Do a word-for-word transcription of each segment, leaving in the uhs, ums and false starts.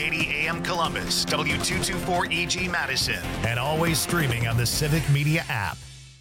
eighty A M Columbus, W two twenty-four E G Madison, and always streaming on the Civic Media app.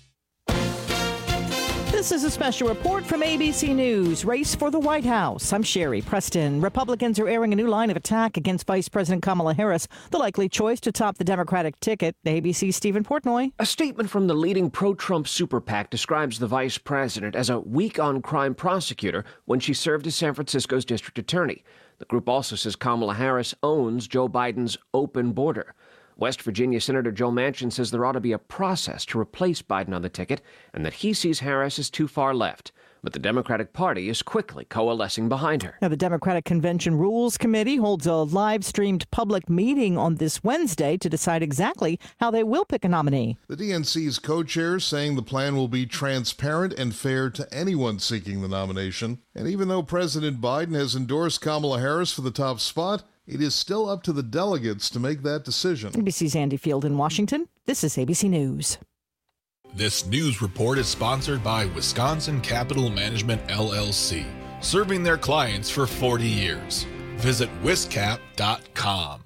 This is a special report from A B C News. Race for the White House. I'm Sherry Preston. Republicans are airing a new line of attack against Vice President Kamala Harris, the likely choice to top the Democratic ticket. A B C's Stephen Portnoy. A statement from the leading pro-Trump super PAC describes the vice president as a weak-on-crime prosecutor when she served as San Francisco's district attorney. The group also says Kamala Harris owns Joe Biden's open border. West Virginia Senator Joe Manchin says there ought to be a process to replace Biden on the ticket and that he sees Harris as too far left. But the Democratic Party is quickly coalescing behind her. Now, the Democratic Convention Rules Committee holds a live-streamed public meeting on this Wednesday to decide exactly how they will pick a nominee. The D N C's co-chair saying the plan will be transparent and fair to anyone seeking the nomination. And even though President Biden has endorsed Kamala Harris for the top spot, it is still up to the delegates to make that decision. A B C's Andy Field in Washington. This is A B C News. This news report is sponsored by Wisconsin Capital Management, L L C, serving their clients for forty years. Visit wiscap dot com.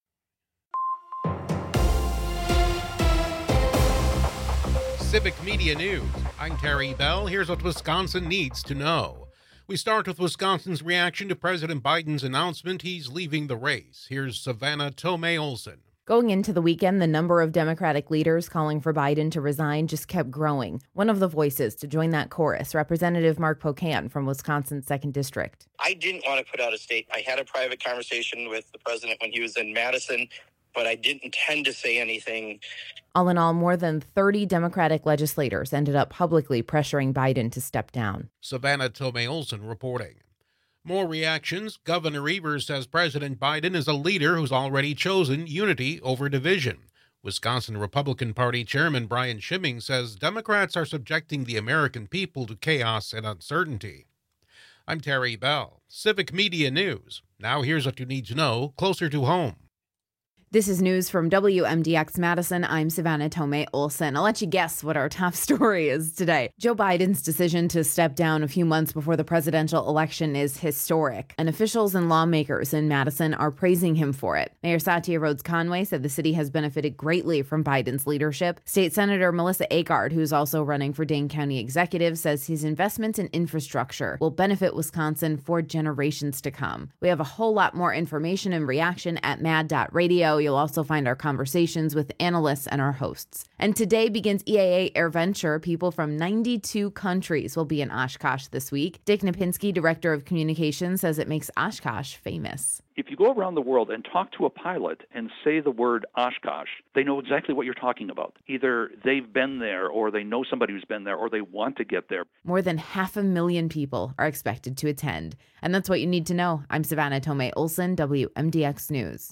Civic Media News. I'm Terry Bell. Here's what Wisconsin needs to know. We start with Wisconsin's reaction to President Biden's announcement he's leaving the race. Here's Savannah Tomei Olson. Going into the weekend, the number of Democratic leaders calling for Biden to resign just kept growing. One of the voices to join that chorus, Representative Mark Pocan from Wisconsin's second District. I didn't want to put out a statement. I had a private conversation with the president when he was in Madison, but I didn't intend to say anything. All in all, more than thirty Democratic legislators ended up publicly pressuring Biden to step down. Savannah Tomei Olson reporting. More reactions. Governor Evers says President Biden is a leader who's already chosen unity over division. Wisconsin Republican Party Chairman Brian Schimming says Democrats are subjecting the American people to chaos and uncertainty. I'm Terry Bell, Civic Media News. Now here's what you need to know closer to home. This is news from W M D X Madison. I'm Savannah Tomei Olson. I'll let you guess what our top story is today. Joe Biden's decision to step down a few months before the presidential election is historic, and officials and lawmakers in Madison are praising him for it. Mayor Satya Rhodes Conway said the city has benefited greatly from Biden's leadership. State Senator Melissa Agard, who's also running for Dane County Executive, says his investments in infrastructure will benefit Wisconsin for generations to come. We have a whole lot more information and reaction at mad dot radio. You'll also find our conversations with analysts and our hosts. And today begins E A A AirVenture. People from ninety-two countries will be in Oshkosh this week. Dick Napinski, Director of Communications, says it makes Oshkosh famous. If you go around the world and talk to a pilot and say the word Oshkosh, they know exactly what you're talking about. Either they've been there, or they know somebody who's been there, or they want to get there. More than half a million people are expected to attend. And that's what you need to know. I'm Savannah Tomei Olson, W M D X News.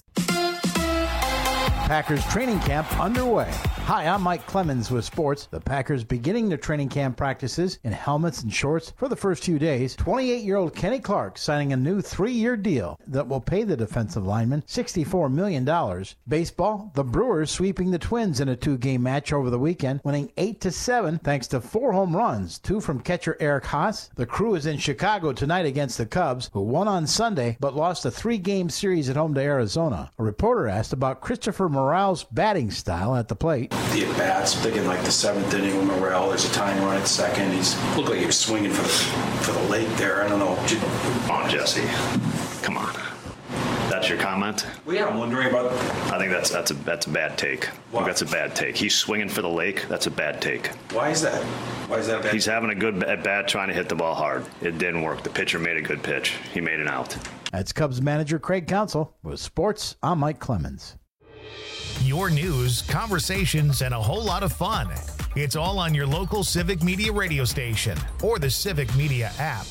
Packers training camp underway. Hi, I'm Mike Clemens with sports. The Packers beginning their training camp practices in helmets and shorts for the first few days. twenty-eight-year-old Kenny Clark signing a new three-year deal that will pay the defensive lineman sixty-four million dollars. Baseball, the Brewers sweeping the Twins in a two-game match over the weekend, winning eight to seven thanks to four home runs, two from catcher Eric Haas. The Crew is in Chicago tonight against the Cubs, who won on Sunday but lost a three-game series at home to Arizona. A reporter asked about Christopher Morale's batting style at the plate. The at-bats, thinking like the seventh inning with Morale, there's a tying run at second. He's looked like he was swinging for the, for the lake there. I don't know. Come on, Jesse. Come on. That's your comment? Well, yeah, I'm wondering about... I think that's that's a that's a bad take. Why? I think that's a bad take. He's swinging for the lake. That's a bad take. Why is that? Why is that a bad He's having a good at-bat trying to hit the ball hard. It didn't work. The pitcher made a good pitch. He made an out. That's Cubs manager Craig Counsell. With sports, I'm Mike Clemens. Your news, conversations, and a whole lot of fun. It's all on your local Civic Media radio station or the Civic Media app.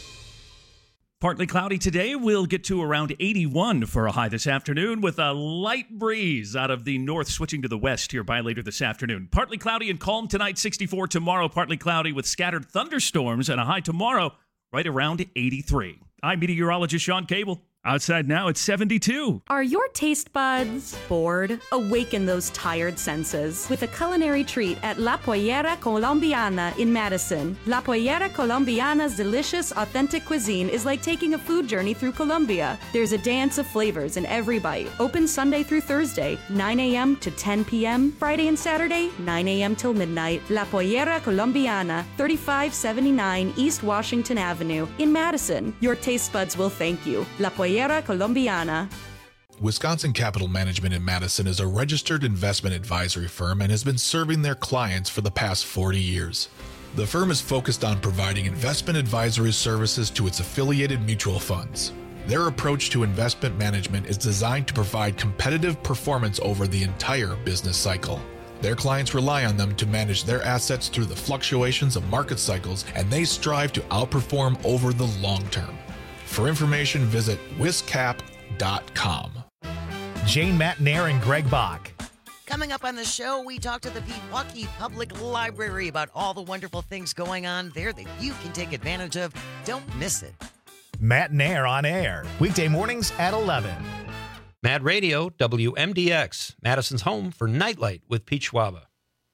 Partly cloudy today. We'll get to around eighty-one for a high this afternoon with a light breeze out of the north switching to the west here by later this afternoon. Partly cloudy and calm tonight, sixty-four tomorrow. Partly cloudy with scattered thunderstorms and a high tomorrow right around eighty-three. I'm meteorologist Sean Cable. Outside now, it's seventy-two. Are your taste buds bored? Awaken those tired senses with a culinary treat at La Pollera Colombiana in Madison. La Pollera Colombiana's delicious, authentic cuisine is like taking a food journey through Colombia. There's a dance of flavors in every bite. Open Sunday through Thursday, nine a.m. to ten p.m. Friday and Saturday, nine a.m. till midnight. La Pollera Colombiana, thirty-five seventy-nine East Washington Avenue in Madison. Your taste buds will thank you. La Pollera Colombiana. Wisconsin Capital Management in Madison is a registered investment advisory firm and has been serving their clients for the past forty years. The firm is focused on providing investment advisory services to its affiliated mutual funds. Their approach to investment management is designed to provide competitive performance over the entire business cycle. Their clients rely on them to manage their assets through the fluctuations of market cycles, and they strive to outperform over the long term. For information, visit wiscap dot com. Jane Matnair and Greg Bach. Coming up on the show, we talk to the Pewaukee Public Library about all the wonderful things going on there that you can take advantage of. Don't miss it. Matnair on air, weekday mornings at eleven. Mad Radio, W M D X, Madison's home for Nightlight with Pete Schwaba.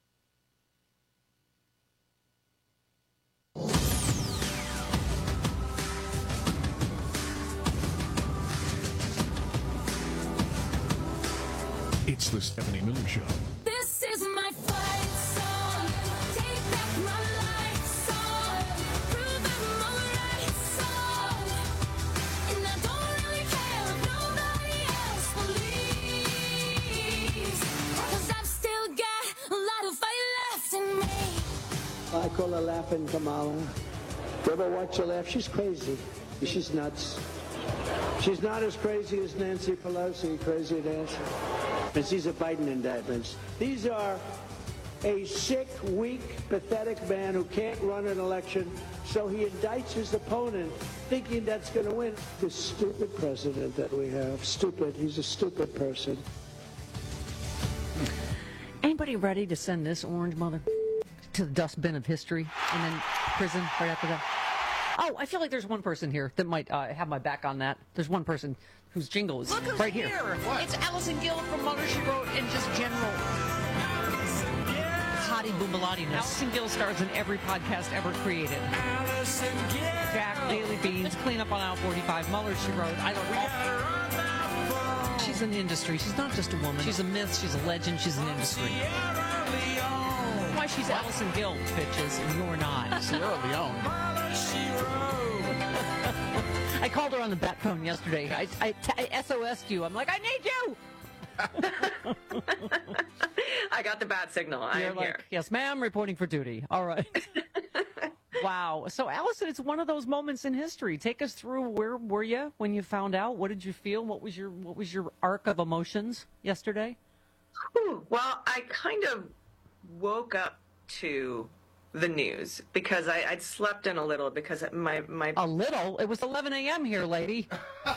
It's the Stephanie Miller Show. This is my fight song. Take back my life song. Prove I'm alright song. And I don't really care if nobody else believes. Cause I've still got a lot of fight left in me. I call her Laughing Kamala. You ever watch her laugh? She's crazy. She's nuts. She's not as crazy as Nancy Pelosi, crazy Nancy. And she's a Biden indictment. These are a sick, weak, pathetic man who can't run an election, so he indicts his opponent thinking that's going to win. This stupid president that we have, stupid, he's a stupid person. Anybody ready to send this orange mother to the dustbin of history and then prison right after that? Oh, I feel like there's one person here that might uh, have my back on that. There's one person whose jingle is Look who's right here. here. What? It's Allison Gill from Mother, She Wrote and just general hottie boombalottiness. Allison Gill stars in every podcast ever created. Jack, Daily Beans, Clean Up on Aisle forty-five, Muller, She Wrote. I don't know. She's in the industry. She's not just a woman. She's a myth. She's a legend. She's an industry. Why she's Allison Gill, bitches, and you're not. Sierra Leone. I called her on the bat phone yesterday. I, I, I S O S'd you. I'm like, I need you. I got the bat signal. I You're am like, here. yes, ma'am, reporting for duty. All right. Wow. So, Allison, it's one of those moments in history. Take us through. Where were you when you found out? What did you feel? What was your What was your arc of emotions yesterday? Whew. Well, I kind of woke up to the news because I, I'd slept in a little because my my a little. It was eleven a.m. here, lady.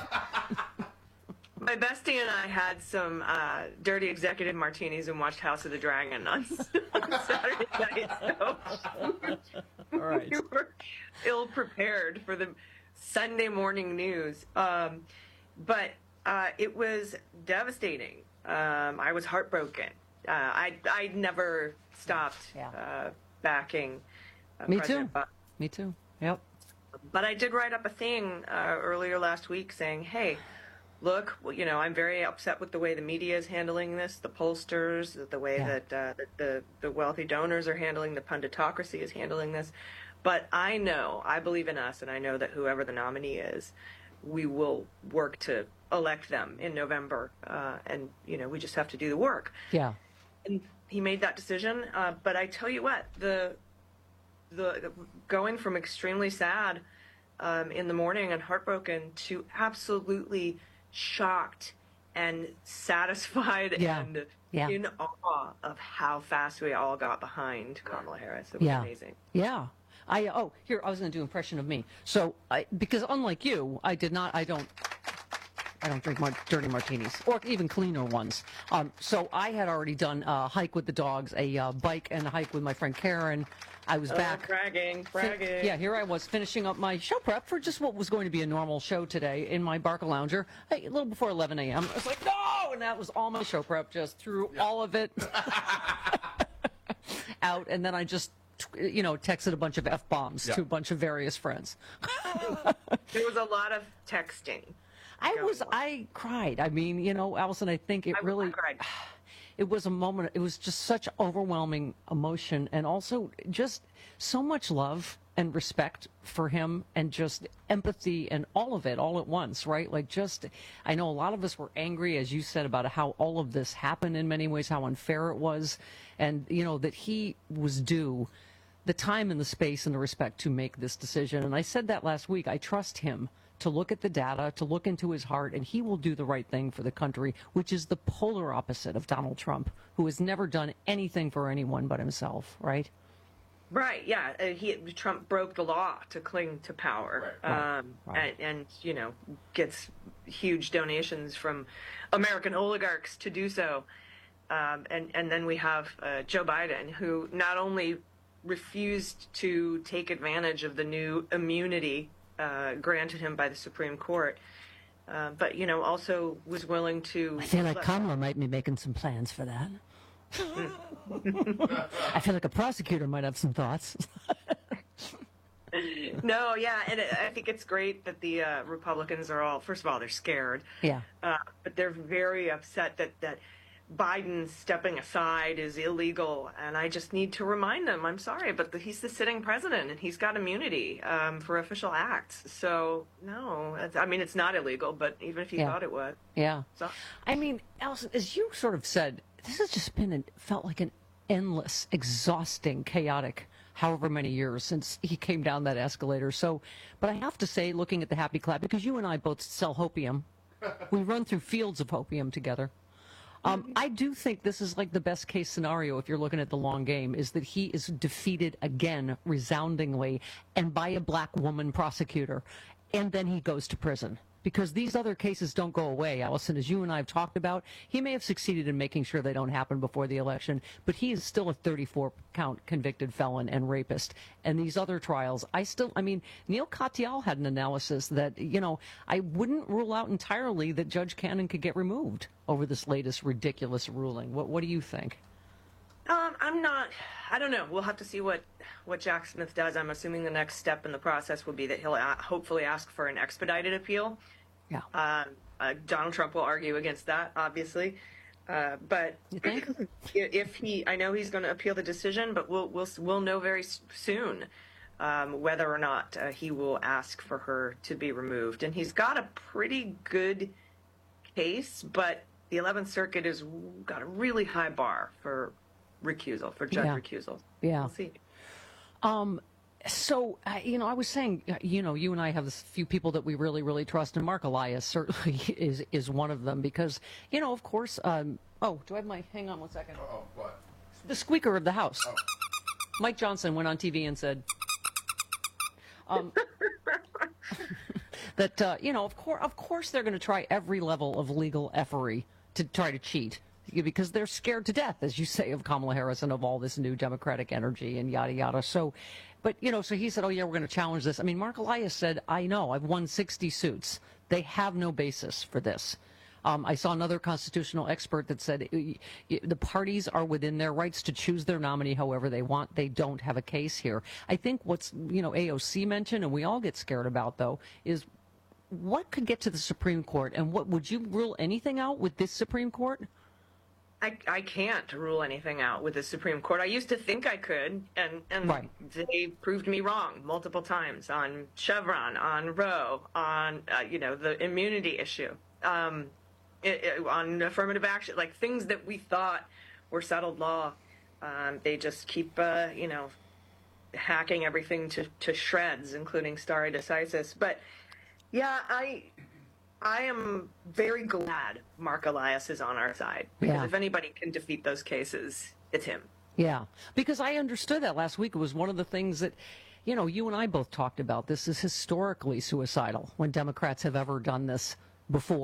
My bestie and I had some uh, dirty executive martinis and watched House of the Dragon on, on Saturday night. So all right. We were ill prepared for the Sunday morning news, um, but uh, it was devastating. Um, I was heartbroken. Uh, I I never stopped yeah. uh, backing. Uh, Me President too. Biden. Me too. Yep. But I did write up a thing uh, earlier last week saying, "Hey, look, well, you know, I'm very upset with the way the media is handling this, the pollsters, the way Yeah. that uh, the, the the wealthy donors are handling, the punditocracy is handling this. But I know, I believe in us, and I know that whoever the nominee is, we will work to elect them in November, uh, and you know, we just have to do the work." Yeah. And he made that decision. Uh, but I tell you what, the the going from extremely sad um, in the morning and heartbroken to absolutely shocked and satisfied Yeah. and Yeah. in awe of how fast we all got behind Kamala Harris. It was Yeah. amazing. Yeah. I oh here I was going to do impression of me. So I because unlike you, I did not. I don't. I don't drink mar- dirty martinis, or even cleaner ones. Um, so I had already done a hike with the dogs, a uh, bike and a hike with my friend Karen. I was Oh, back. bragging, bragging. Yeah, here I was finishing up my show prep for just what was going to be a normal show today in my Barca Lounger, hey, a little before eleven a.m. I was like, no! And that was all my show prep, just threw all of it out, and then I just, you know, texted a bunch of F-bombs Yeah. to a bunch of various friends. There was a lot of texting. I was, I cried. I mean, you know, Allison, I think it really, it was a moment, it was just such overwhelming emotion, and also just so much love and respect for him, and just empathy and all of it all at once, right? Like, just, I know a lot of us were angry, as you said, about how all of this happened in many ways, how unfair it was, and, you know, that he was due the time and the space and the respect to make this decision. And I said that last week. I trust him to look at the data, to look into his heart, and he will do the right thing for the country, which is the polar opposite of Donald Trump, who has never done anything for anyone but himself, right? Right, yeah. Uh, he Trump broke the law to cling to power, Right, um, right. And, and you know gets huge donations from American oligarchs to do so. Um, and and then we have uh, Joe Biden, who not only refused to take advantage of the new immunity uh, granted him by the Supreme Court, uh, but you know also was willing to. I feel like Kamala might be making some plans for that. I feel like a prosecutor might have some thoughts. No, yeah, and it, I think it's great that the uh, Republicans are all. First of all, they're scared. Yeah. Uh, but they're very upset that that Biden stepping aside is illegal, and I just need to remind them. I'm sorry, but the, he's the sitting president, and he's got immunity um, for official acts. So no, it's, I mean it's not illegal, but even if you Yeah. thought it was, Yeah. So I mean, Allison, as you sort of said, this has just been, an, felt like an endless, exhausting, chaotic, however many years since he came down that escalator. So, but I have to say, looking at the Happy Clap, because you and I both sell hopium, we run through fields of hopium together. Um, I do think this is like the best case scenario, if you're looking at the long game, is that he is defeated again, resoundingly, and by a black woman prosecutor, and then he goes to prison. Because these other cases don't go away, Allison, as you and I have talked about. He may have succeeded in making sure they don't happen before the election, but he is still a thirty-four count convicted felon and rapist. And these other trials, I still, I mean, Neil Katyal had an analysis that, you know, I wouldn't rule out entirely that Judge Cannon could get removed over this latest ridiculous ruling. What, what do you think? Um, I'm not. I don't know. We'll have to see what what Jack Smith does. I'm assuming the next step in the process will be that he'll a- hopefully ask for an expedited appeal. Yeah. Um, uh, Donald Trump will argue against that, obviously. Uh, but if he, I know he's going to appeal the decision, but we'll we'll we'll know very s- soon um, whether or not uh, he will ask for her to be removed. And he's got a pretty good case, but the eleventh Circuit has got a really high bar for recusal, for judge Yeah. recusal. Yeah. We'll see. Um, so, uh, you know, I was saying, uh, you know, you and I have a few people that we really, really trust, and Mark Elias certainly is is one of them because, you know, of course, um, oh, do I have my, hang on one second. Oh, what? The squeaker of the house. Mike Johnson went on T V and said, um, that, uh, you know, of course, of course they're going to try every level of legal effery to try to cheat. Because they're scared to death, as you say, of Kamala Harris and of all this new Democratic energy and yada yada. So, but you know, so he said, "Oh yeah, we're going to challenge this." I mean, Mark Elias said, "I know, I've won sixty suits. They have no basis for this." Um, I saw another constitutional expert that said y- y- the parties are within their rights to choose their nominee however they want. They don't have a case here. I think what's you know A O C mentioned, and we all get scared about though, is what could get to the Supreme Court, and what would you rule anything out with this Supreme Court? I, I can't rule anything out with the Supreme Court. I used to think I could, and, and Right. they proved me wrong multiple times on Chevron, on Roe, on uh, you know the immunity issue, um, it, it, on affirmative action, like things that we thought were settled law. Um, they just keep uh, you know hacking everything to, to shreds, including stare decisis. But yeah, I. I am very glad Mark Elias is on our side because Yeah. if anybody can defeat those cases, it's him. Yeah, because I understood that last week. It was one of the things that, you know, you and I both talked about. This is historically suicidal when Democrats have ever done this before.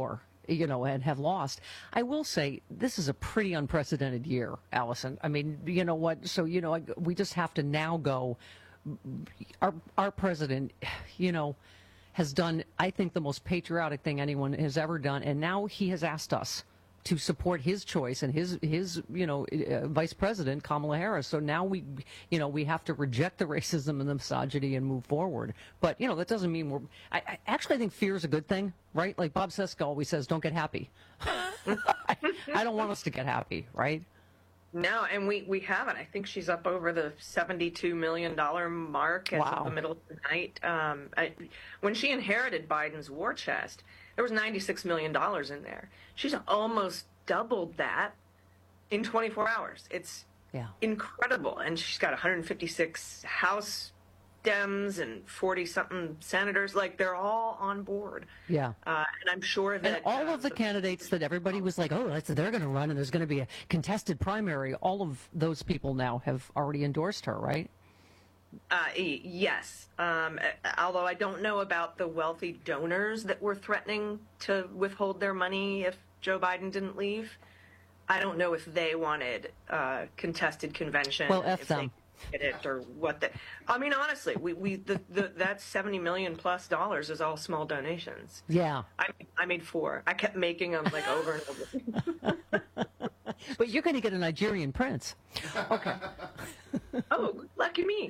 you know, and have lost. I will say this is a pretty unprecedented year, Allison. I mean, you know what? So, you know, we just have to now go. Our, our president, you know, has done, I think, the most patriotic thing anyone has ever done. And now he has asked us to support his choice and his, his you know, uh, Vice President, Kamala Harris. So now we, you know, we have to reject the racism and the misogyny and move forward. But, you know, that doesn't mean we're, I, I actually think fear is a good thing, right? Like Bob Cesca always says, don't get happy. I, I don't want us to get happy, right? No, and we, we haven't. I think she's up over the seventy-two million dollars mark as Wow. of the middle of the night. Um, I, when she inherited Biden's war chest, there was ninety-six million dollars in there. She's almost doubled that in twenty-four hours. It's yeah. incredible. And she's got one hundred fifty-six House Dems and forty-something senators. Like, they're all on board. Yeah. Uh, and I'm sure that... And all of the candidates that everybody was like, oh, that's, they're going to run and there's going to be a contested primary, all of those people now have already endorsed her, right? Uh, y- yes. Um, uh, although I don't know about the wealthy donors that were threatening to withhold their money if Joe Biden didn't leave. I don't know if they wanted uh, contested convention. Well, F if them. They did it or what the, I mean, honestly, we, we the, the that seventy million plus dollars is all small donations. Yeah. I I made four. I kept making them like over and over. But you're going to get a Nigerian prince. Okay. Oh, lucky me.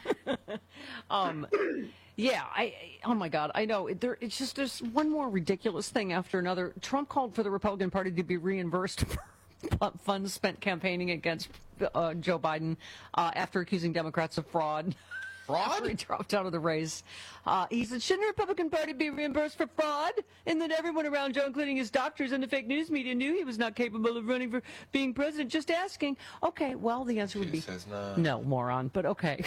um, yeah, I. Oh my God, I know. There, it's just there's one more ridiculous thing after another. Trump called for the Republican Party to be reimbursed for funds spent campaigning against uh, Joe Biden uh, after accusing Democrats of fraud. Fraud? After he dropped out of the race. Uh, he said, shouldn't the Republican Party be reimbursed for fraud? And then everyone around Joe, including his doctors and the fake news media, knew he was not capable of running for being president. Just asking. Okay, well, the answer would be says no. no, moron, but okay.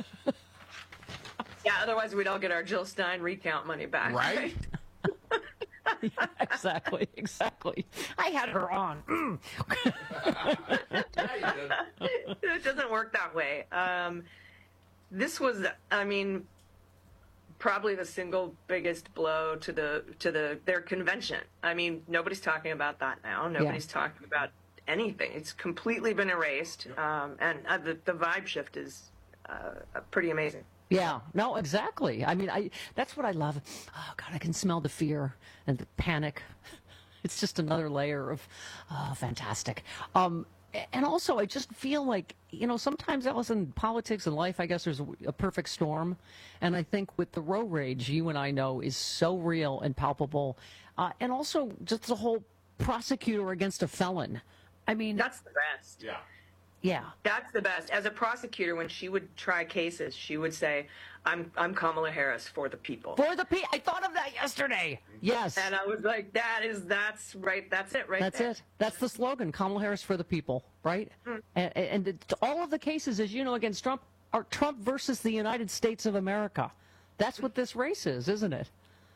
Yeah, otherwise we'd all get our Jill Stein recount money back. Right? Yeah, exactly, exactly. I had her on. It doesn't work that way. Um, this was, I mean, probably the single biggest blow to the to the their convention. I mean, nobody's talking about that now. Nobody's yeah. talking about anything. It's completely been erased, um, and uh, the the vibe shift is uh, pretty amazing. Yeah, no, exactly. I mean, I that's what I love. Oh, God, I can smell the fear and the panic. It's just another layer of, oh, fantastic. Um, and also, I just feel like, you know, sometimes, Allison, politics and life, I guess there's a, a perfect storm. And I think with the road rage, you and I know, is so real and palpable. Uh, and also, just the whole prosecutor against a felon. I mean... That's the best. Yeah. Yeah. That's the best. As a prosecutor, when she would try cases, she would say, I'm I'm Kamala Harris for the people. For the people. I thought of that yesterday. Yes. And I was like, that is, that's right, that's it right That's there. it. That's the slogan, Kamala Harris for the people, right? Mm. And, and it, all of the cases, as you know, against Trump, are Trump versus the United States of America. That's what this race is, isn't it?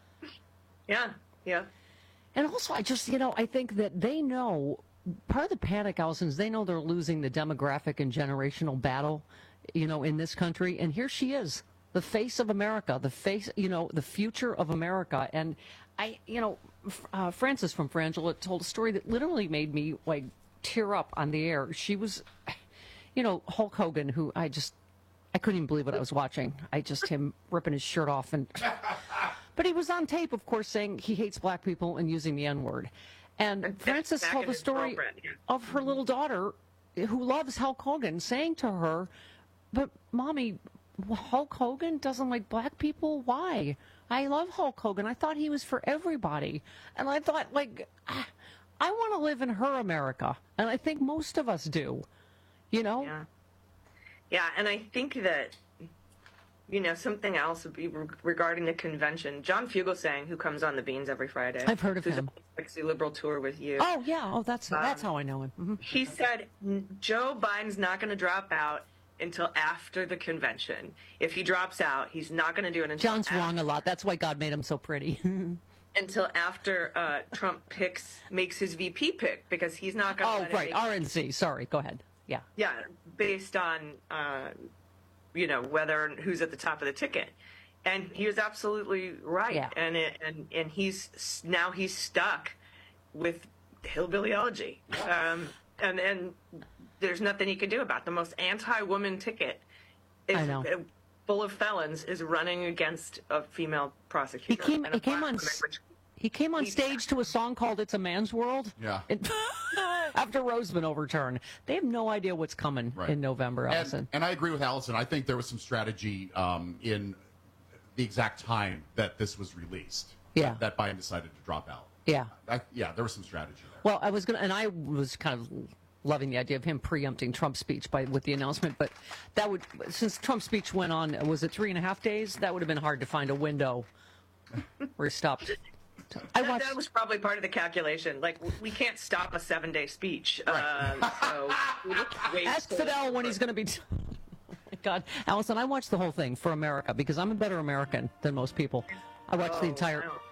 Yeah, yeah. And also, I just, you know, I think that they know... Part of the panic, Allison, is they know they're losing the demographic and generational battle, you know, in this country. And here she is, the face of America, the face, you know, the future of America. And I, you know, uh, Frances from Frangela told a story that literally made me, like, tear up on the air. She was, you know, Hulk Hogan, who I just, I couldn't even believe what I was watching. I just, him ripping his shirt off. and But he was on tape, of course, saying he hates black people and using the N-word. And Frances told the story of her little daughter who loves Hulk Hogan saying to her, but Mommy, Hulk Hogan doesn't like black people? Why? I love Hulk Hogan. I thought he was for everybody. And I thought, like, I want to live in her America. And I think most of us do, you know? Yeah, yeah, and I think that, you know, something else would be re- regarding the convention. John Fugelsang, who comes on the Beans every Friday. I've heard of who's him. On the Sexy Liberal tour with you. Oh, yeah. Oh, that's Um, that's how I know him. Mm-hmm. He said Joe Biden's not going to drop out until after the convention. If he drops out, he's not going to do it until John's after, wrong a lot. That's why God made him so pretty. until after uh, Trump picks makes his V P pick, because he's not going to Oh, let right. it make, R N C. Sorry. Go ahead. Yeah. Yeah, based on, uh, you know, whether who's at the top of the ticket. And he was absolutely right. Yeah. And it, and and he's now he's stuck with hillbillyology. Um, and, and there's nothing he can do about it. The most anti-woman ticket is I know. uh, full of felons is running against a female prosecutor. He came. and a He came black on. woman, which- He came on stage to a song called "It's a Man's World." Yeah. And- after Roseman overturned, they have no idea what's coming Right. in November. Allison. And, and I agree with Allison. I think there was some strategy um, in the exact time that this was released. Yeah. That Biden decided to drop out. Yeah. I, yeah, there was some strategy there. Well, I was gonna, and I was kind of loving the idea of him preempting Trump's speech by with the announcement, but that would, since Trump's speech went on, was it three and a half days? That would have been hard to find a window where he stopped. I that, watched. that was probably part of the calculation. Like, w- we can't stop a seven-day speech. Uh, so we look way Ask too- Fidel when he's going to be. Oh my God, Allison, I watched the whole thing for America because I'm a better American than most people. I watched Oh, the entire. wow.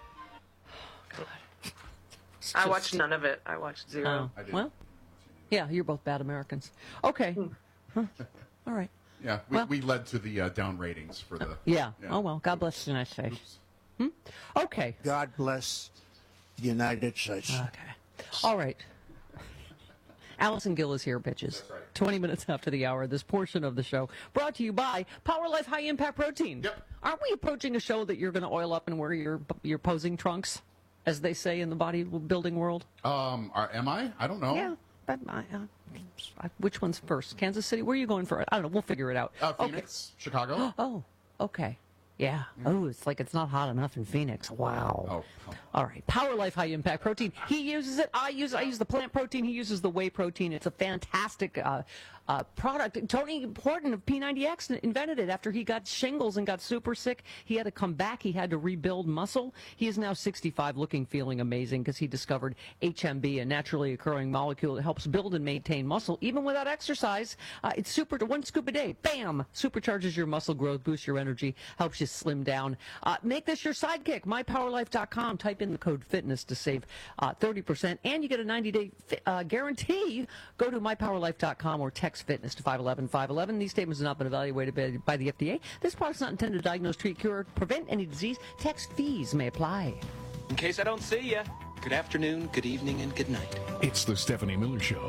I watched none of it. I watched zero. Oh, well, yeah, you're both bad Americans. Okay. Huh. All right. Yeah, we, Well- we led to the uh, down ratings for the. Yeah. Oh well. God bless the United States. Hmm? Okay. God bless the United States. Okay. All right. Allison Gill is here, bitches. twenty minutes after the hour, this portion of the show brought to you by Power Life High Impact Protein. Yep. Aren't we approaching a show that you're going to oil up and wear your your posing trunks, as they say in the bodybuilding world? Um, are, am I? I don't know. Yeah. But I, uh, which one's first? Kansas City? Where are you going for? I don't know. We'll figure it out. Uh, Phoenix, Chicago. Oh, okay. Yeah. Oh, it's like it's not hot enough in Phoenix. Wow. Oh, oh. All right. Power Life High Impact Protein. He uses it. I use. I use the plant protein. He uses the whey protein. It's a fantastic uh, uh, product. Tony Horton of P ninety X invented it after he got shingles and got super sick. He had to come back. He had to rebuild muscle. He is now sixty-five, looking, feeling amazing because he discovered H M B, a naturally occurring molecule that helps build and maintain muscle even without exercise. Uh, it's super. One scoop a day. Bam! Supercharges your muscle growth, boosts your energy, helps you slim down. Uh, make this your sidekick. my power life dot com. Type in the code FITNESS to save uh, thirty percent, and you get a ninety-day uh, guarantee. Go to my power life dot com or text FITNESS to five one one five one one. These statements have not been evaluated by, by the F D A. This product is not intended to diagnose, treat, cure, or prevent any disease. Text fees may apply. In case I don't see you, good afternoon, good evening, and good night. It's the Stephanie Miller Show.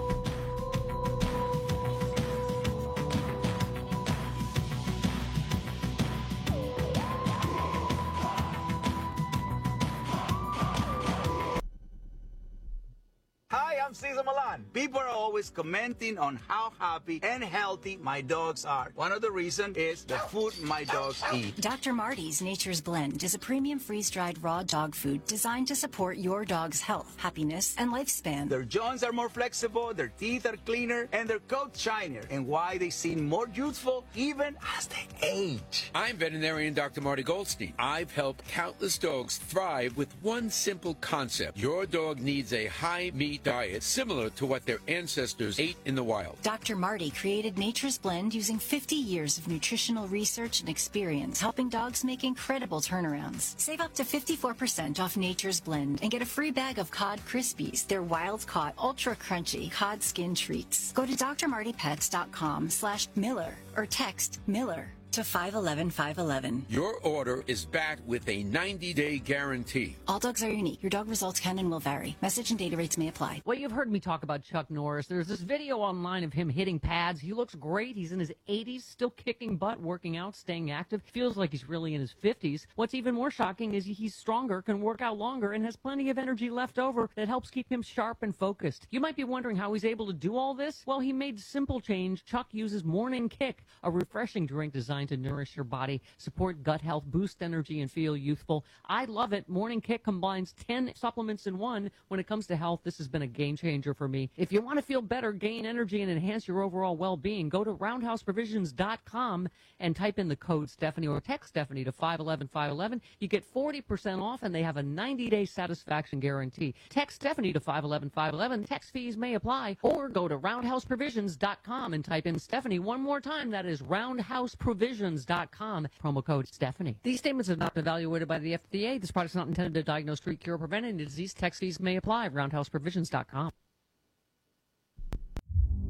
Hi, I'm Cesar Milan. People are always commenting on how happy and healthy my dogs are. One of the reasons is the food my dogs eat. Doctor Marty's Nature's Blend is a premium freeze-dried raw dog food designed to support your dog's health, happiness, and lifespan. Their joints are more flexible, their teeth are cleaner, and their coats shinier. And why they seem more youthful even as they age. I'm veterinarian Doctor Marty Goldstein. I've helped countless dogs thrive with one simple concept. Your dog needs a high-meat diet similar to what their ancestors ate in the wild. Doctor Marty created Nature's Blend using fifty years of nutritional research and experience, helping dogs make incredible turnarounds. Save up to fifty-four percent off Nature's Blend and get a free bag of Cod Krispies. They're wild-caught, ultra-crunchy cod skin treats. Go to d r marty pets dot com slash Miller or text Miller to five one one five one one. Your order is backed with a ninety-day guarantee. All dogs are unique. Your dog results can and will vary. Message and data rates may apply. Well, you've heard me talk about Chuck Norris. There's this video online of him hitting pads. He looks great. He's in his eighties, still kicking butt, working out, staying active. Feels like he's really in his fifties. What's even more shocking is he's stronger, can work out longer, and has plenty of energy left over that helps keep him sharp and focused. You might be wondering how he's able to do all this. Well, he made simple change. Chuck uses Morning Kick, a refreshing drink designed to nourish your body, support gut health, boost energy, and feel youthful. I love it. Morning Kick combines ten supplements in one. When it comes to health, this has been a game changer for me. If you want to feel better, gain energy, and enhance your overall well-being, go to roundhouse provisions dot com and type in the code Stephanie or text Stephanie to five one one five one one. You get forty percent off, and they have a ninety-day satisfaction guarantee. Text Stephanie to five one one five one one. Text fees may apply, or go to roundhouse provisions dot com and type in Stephanie one more time. That is roundhouse provisions dot com. Promo code Stephanie. These statements have not been evaluated by the F D A. This product is not intended to diagnose, treat, cure, or prevent any disease. Text fees may apply. roundhouse provisions dot com.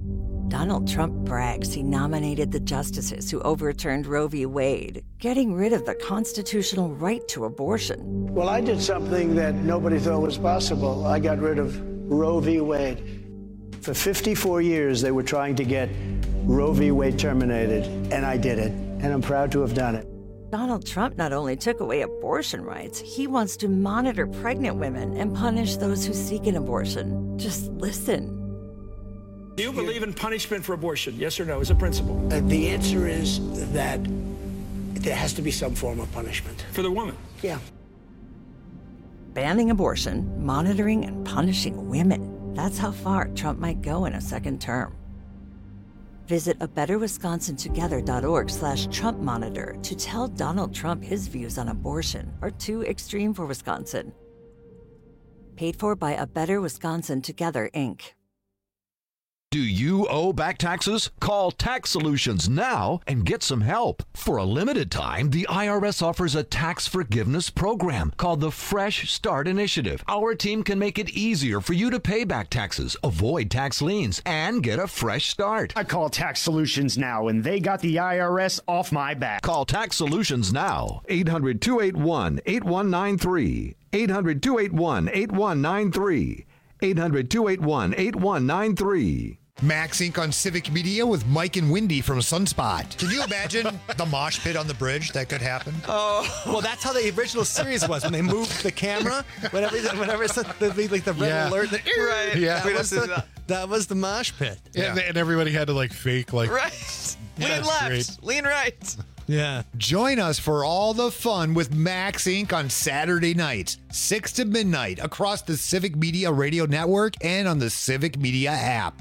Donald Trump brags he nominated the justices who overturned Roe v. Wade, getting rid of the constitutional right to abortion. Well, I did something that nobody thought was possible. I got rid of Roe v. Wade. For fifty-four years, they were trying to get Roe v. Wade terminated, and I did it, and I'm proud to have done it. Donald Trump not only took away abortion rights, he wants to monitor pregnant women and punish those who seek an abortion. Just listen. Do you believe in punishment for abortion? Yes or no, as a principle? Uh, the answer is that there has to be some form of punishment. For the woman? Yeah. Banning abortion, monitoring, and punishing women. That's how far Trump might go in a second term. Visit a better wisconsin together dot org slash Trump monitor to tell Donald Trump his views on abortion are too extreme for Wisconsin. Paid for by A Better Wisconsin Together, Incorporated. Do you owe back taxes? Call Tax Solutions now and get some help. For a limited time, the I R S offers a tax forgiveness program called the Fresh Start Initiative. Our team can make it easier for you to pay back taxes, avoid tax liens, and get a fresh start. I call Tax Solutions now, and they got the I R S off my back. Call Tax Solutions now. eight hundred, two eight one, eight one nine three. eight hundred, two eight one, eight one nine three. eight hundred, two eight one, eight one nine three. Max Incorporated on Civic Media with Mike and Wendy from Sunspot. Can you imagine the mosh pit on the bridge that could happen? Oh, well, that's how the original series was when they moved the camera. Whenever, whenever it's the, like the red Yeah. alert, the, Right. Yeah, We that was, don't do the, that. that was the mosh pit. And, and everybody had to like fake like Right. Lean That's left, great. lean right. Yeah. Join us for all the fun with Max Incorporated on Saturday nights, six to midnight, across the Civic Media Radio Network and on the Civic Media app.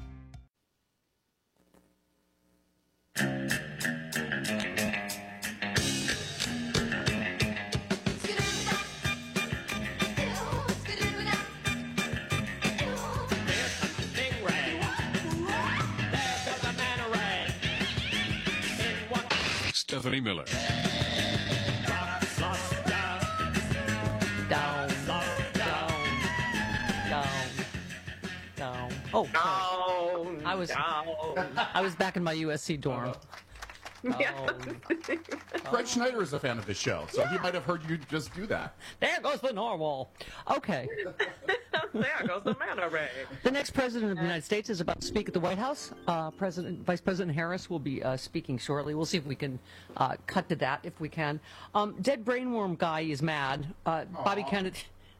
Stephanie Miller. Down, down, down, down. Oh, sorry. I was I was back in my U S C dorm. Greg Schneider is a fan of the show, so he might have heard you just do that. There goes the normal. Okay. There goes the man array. The next president of the United States is about to speak at the White House. Uh, President, Vice President Harris will be uh, speaking shortly. We'll see if we can uh, cut to that if we can. Um, dead brainworm guy is mad. Uh, Bobby Kennedy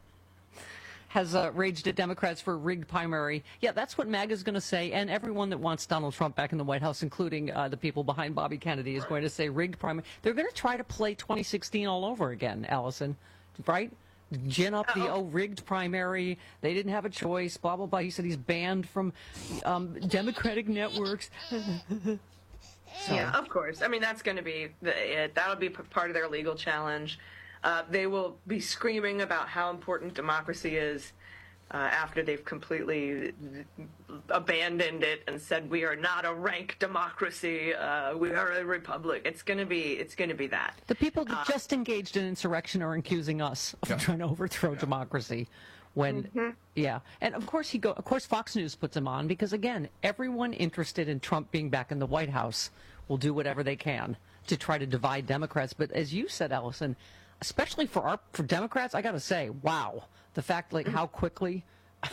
has uh, raged at Democrats for a rigged primary. Yeah, that's what MAGA's going to say, and everyone that wants Donald Trump back in the White House, including uh, the people behind Bobby Kennedy, is going to say rigged primary. They're going to try to play twenty sixteen all over again, Allison, right? Gin up the oh rigged primary. They didn't have a choice. Blah blah blah. He said he's banned from um, Democratic networks. So. Yeah, of course. I mean, that's going to be the, it. That'll be p- part of their legal challenge. Uh, they will be screaming about how important democracy is uh, after they've completely abandoned it and said we are not a rank democracy. Uh, we are a republic. It's going to be. It's going to be that. The people that just engaged in insurrection are accusing us of Yeah. trying to overthrow democracy. When, Mhm. yeah, and of course he go. Of course, Fox News puts him on because again, everyone interested in Trump being back in the White House will do whatever they can to try to divide Democrats. But as you said, Allison, especially for our for Democrats, I got to say, wow, the fact like how quickly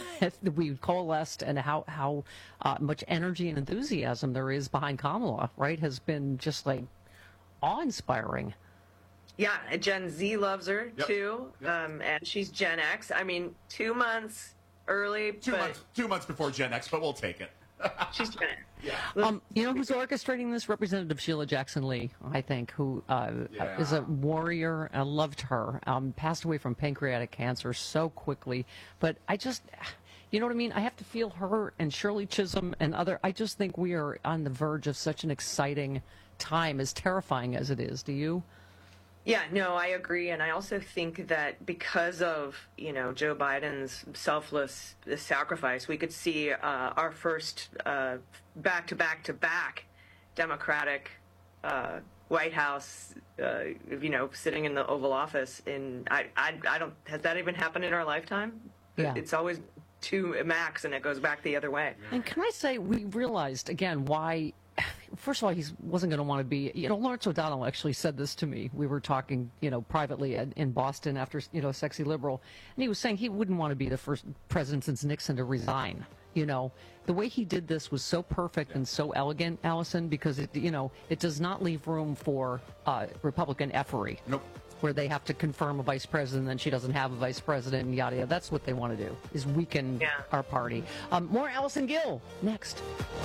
we coalesced and how how uh, much energy and enthusiasm there is behind Kamala, right, has been just like awe-inspiring. Yeah, Gen Z loves her Yep. too, um, and she's Gen X. I mean, two months early, Two but months, two months before Gen X, but we'll take it. she's Gen X. Um, you know who's orchestrating this? Representative Sheila Jackson Lee, I think, who uh, Yeah. is a warrior. I loved her. Um, passed away from pancreatic cancer so quickly. But I just, you know what I mean? I have to feel her and Shirley Chisholm and other. I just think we are on the verge of such an exciting time, as terrifying as it is. Do you? Yeah, no, I agree, and I also think that because of you know Joe Biden's selfless sacrifice, we could see uh, our first uh, back-to-back-to-back Democratic uh, White House, uh, you know, sitting in the Oval Office. In I, I, I don't has that even happened in our lifetime? Yeah. It's always to max and it goes back the other way. And can I say, we realized, again, why, first of all, he wasn't going to want to be, you know, Lawrence O'Donnell actually said this to me. We were talking, you know, privately in in Boston after, you know, Sexy Liberal, and he was saying he wouldn't want to be the first president since Nixon to resign. You know, the way he did this was so perfect and so elegant, Allison, because, it, you know, it does not leave room for uh, Republican effery. Nope. Where they have to confirm a vice president, and then she doesn't have a vice president, and yada yada. That's what they want to do, is weaken yeah. our party. Um, more Allison Gill next.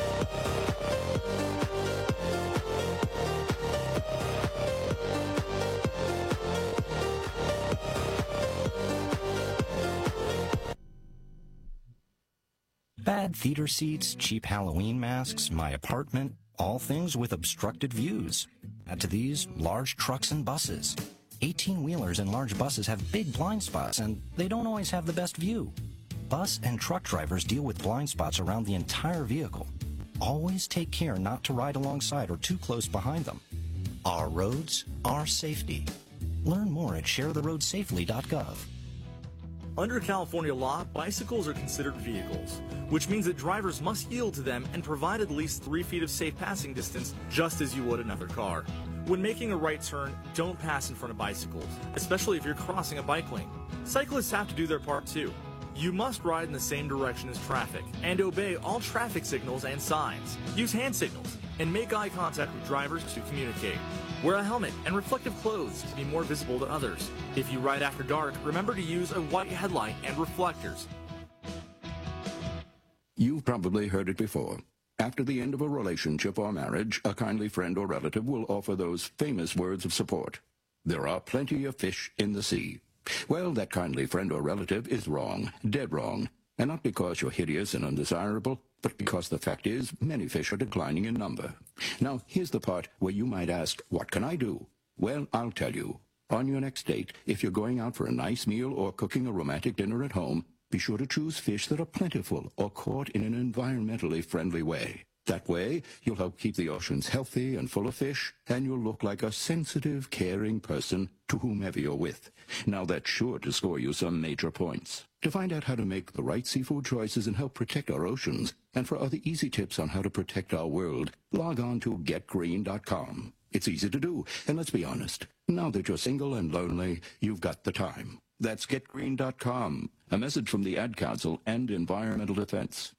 Bad theater seats, cheap Halloween masks, my apartment, all things with obstructed views. Add to these, large trucks and buses. eighteen-wheelers and large buses have big blind spots, and they don't always have the best view. Bus and truck drivers deal with blind spots around the entire vehicle. Always take care not to ride alongside or too close behind them. Our roads, our safety. Learn more at share the road safely dot gov. Under California law, bicycles are considered vehicles, which means that drivers must yield to them and provide at least three feet of safe passing distance, just as you would another car. When making a right turn, don't pass in front of bicycles, especially if you're crossing a bike lane. Cyclists have to do their part too. You must ride in the same direction as traffic and obey all traffic signals and signs. Use hand signals and make eye contact with drivers to communicate. Wear a helmet and reflective clothes to be more visible to others. If you ride after dark, remember to use a white headlight and reflectors. You've probably heard it before. After the end of a relationship or marriage, a kindly friend or relative will offer those famous words of support. There are plenty of fish in the sea. Well, that kindly friend or relative is wrong, dead wrong. And not because you're hideous and undesirable, but because the fact is many fish are declining in number. Now, here's the part where you might ask, what can I do? Well, I'll tell you. On your next date, if you're going out for a nice meal or cooking a romantic dinner at home, be sure to choose fish that are plentiful or caught in an environmentally friendly way. That way, you'll help keep the oceans healthy and full of fish, and you'll look like a sensitive, caring person to whomever you're with. Now, that's sure to score you some major points. To find out how to make the right seafood choices and help protect our oceans, and for other easy tips on how to protect our world, log on to get green dot com. It's easy to do, and let's be honest, now that you're single and lonely, you've got the time. That's get green dot com. A message from the Ad Council and Environmental Defense.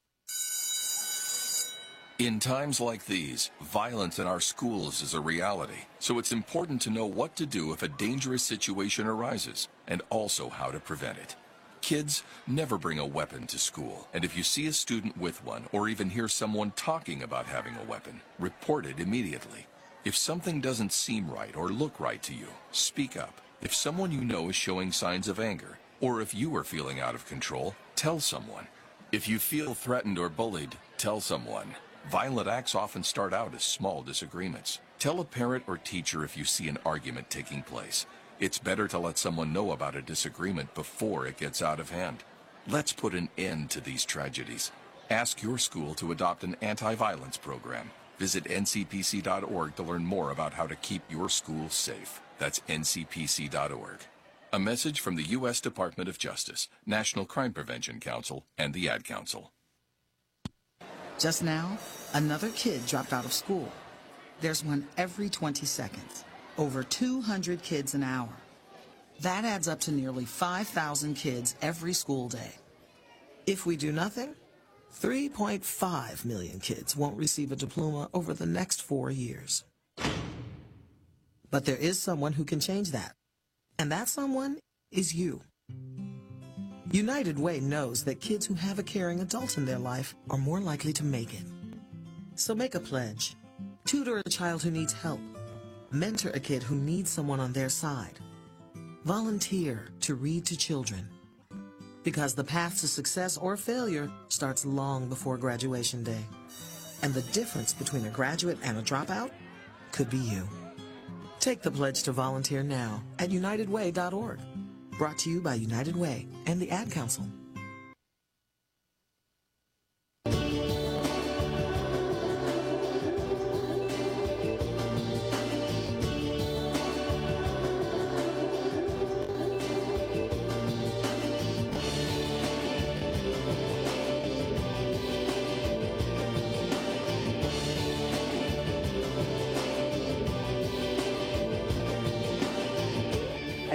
In times like these, violence in our schools is a reality, so it's important to know what to do if a dangerous situation arises, and also how to prevent it. Kids, never bring a weapon to school, and if you see a student with one, or even hear someone talking about having a weapon, report it immediately. If something doesn't seem right or look right to you, speak up. If someone you know is showing signs of anger, or if you are feeling out of control, tell someone. If you feel threatened or bullied, tell someone. Violent acts often start out as small disagreements. Tell a parent or teacher if you see an argument taking place. It's better to let someone know about a disagreement before it gets out of hand. Let's put an end to these tragedies. Ask your school to adopt an anti-violence program. Visit N C P C dot org to learn more about how to keep your school safe. That's N C P C dot org. A message from the U S Department of Justice, National Crime Prevention Council, and the Ad Council. Just now, another kid dropped out of school. There's one every twenty seconds. Over two hundred kids an hour. That adds up to nearly five thousand kids every school day. If we do nothing, three point five million kids won't receive a diploma over the next four years. But there is someone who can change that. And that someone is you. United Way knows that kids who have a caring adult in their life are more likely to make it. So make a pledge. Tutor a child who needs help. Mentor a kid who needs someone on their side. Volunteer to read to children. Because the path to success or failure starts long before graduation day. And the difference between a graduate and a dropout could be you. Take the pledge to volunteer now at united way dot org. Brought to you by United Way and the Ad Council.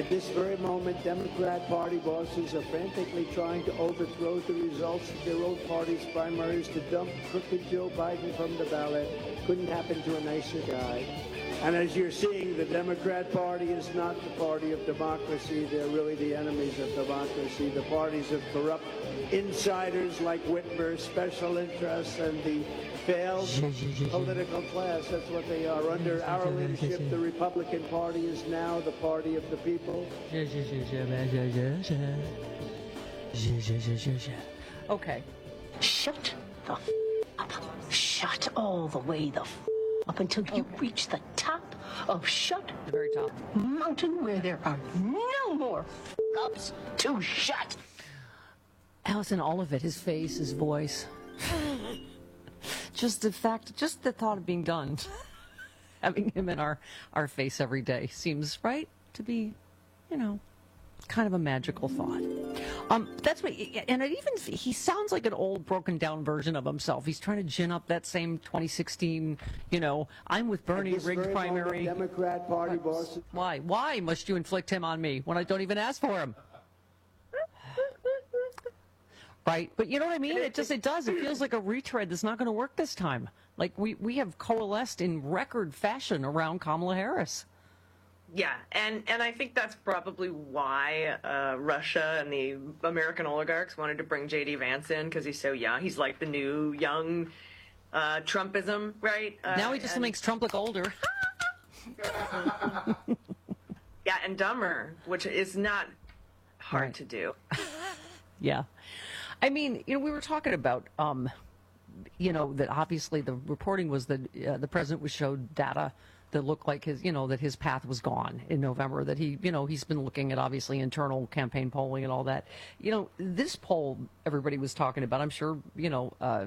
At this very moment, Democrat Party bosses are frantically trying to overthrow the results of their own party's primaries to dump crooked Joe Biden from the ballot. Couldn't happen to a nicer guy. And as you're seeing, the Democrat Party is not the party of democracy. They're really the enemies of democracy. The parties of corrupt insiders like Whitmer, special interests, and the failed political class. That's what they are. Under our leadership, the Republican Party is now the party of the people. Okay. Shut the f- up. Shut all the way the f- up until you reach the top of shut the very top mountain where there are no more f- ups to shut. Allison, all of it, his face, his voice. Just the fact, just the thought of being done, having him in our, our face every day seems, right, to be, you know, kind of a magical thought. Um, that's what, and it even, he sounds like an old broken down version of himself. He's trying to gin up that same twenty sixteen, you know, I'm with Bernie, rigged primary. Democrat Party bosses. Why? Why must you inflict him on me when I don't even ask for him? Right, but you know what I mean? It just, it does. It feels like a retread that's not going to work this time. Like we, we have coalesced in record fashion around Kamala Harris. Yeah, and, and I think that's probably why uh, Russia and the American oligarchs wanted to bring J D Vance in, because he's so young. He's like the new young uh, Trumpism, right? Uh, now he just and, makes Trump look older. Yeah, and dumber, which is not hard Right. to do. Yeah. I mean, you know, we were talking about, um, you know, that obviously the reporting was that uh, the president was showed data that looked like his, you know, that his path was gone in November, that he, you know, he's been looking at obviously internal campaign polling and all that. You know, this poll everybody was talking about, I'm sure, you know, uh,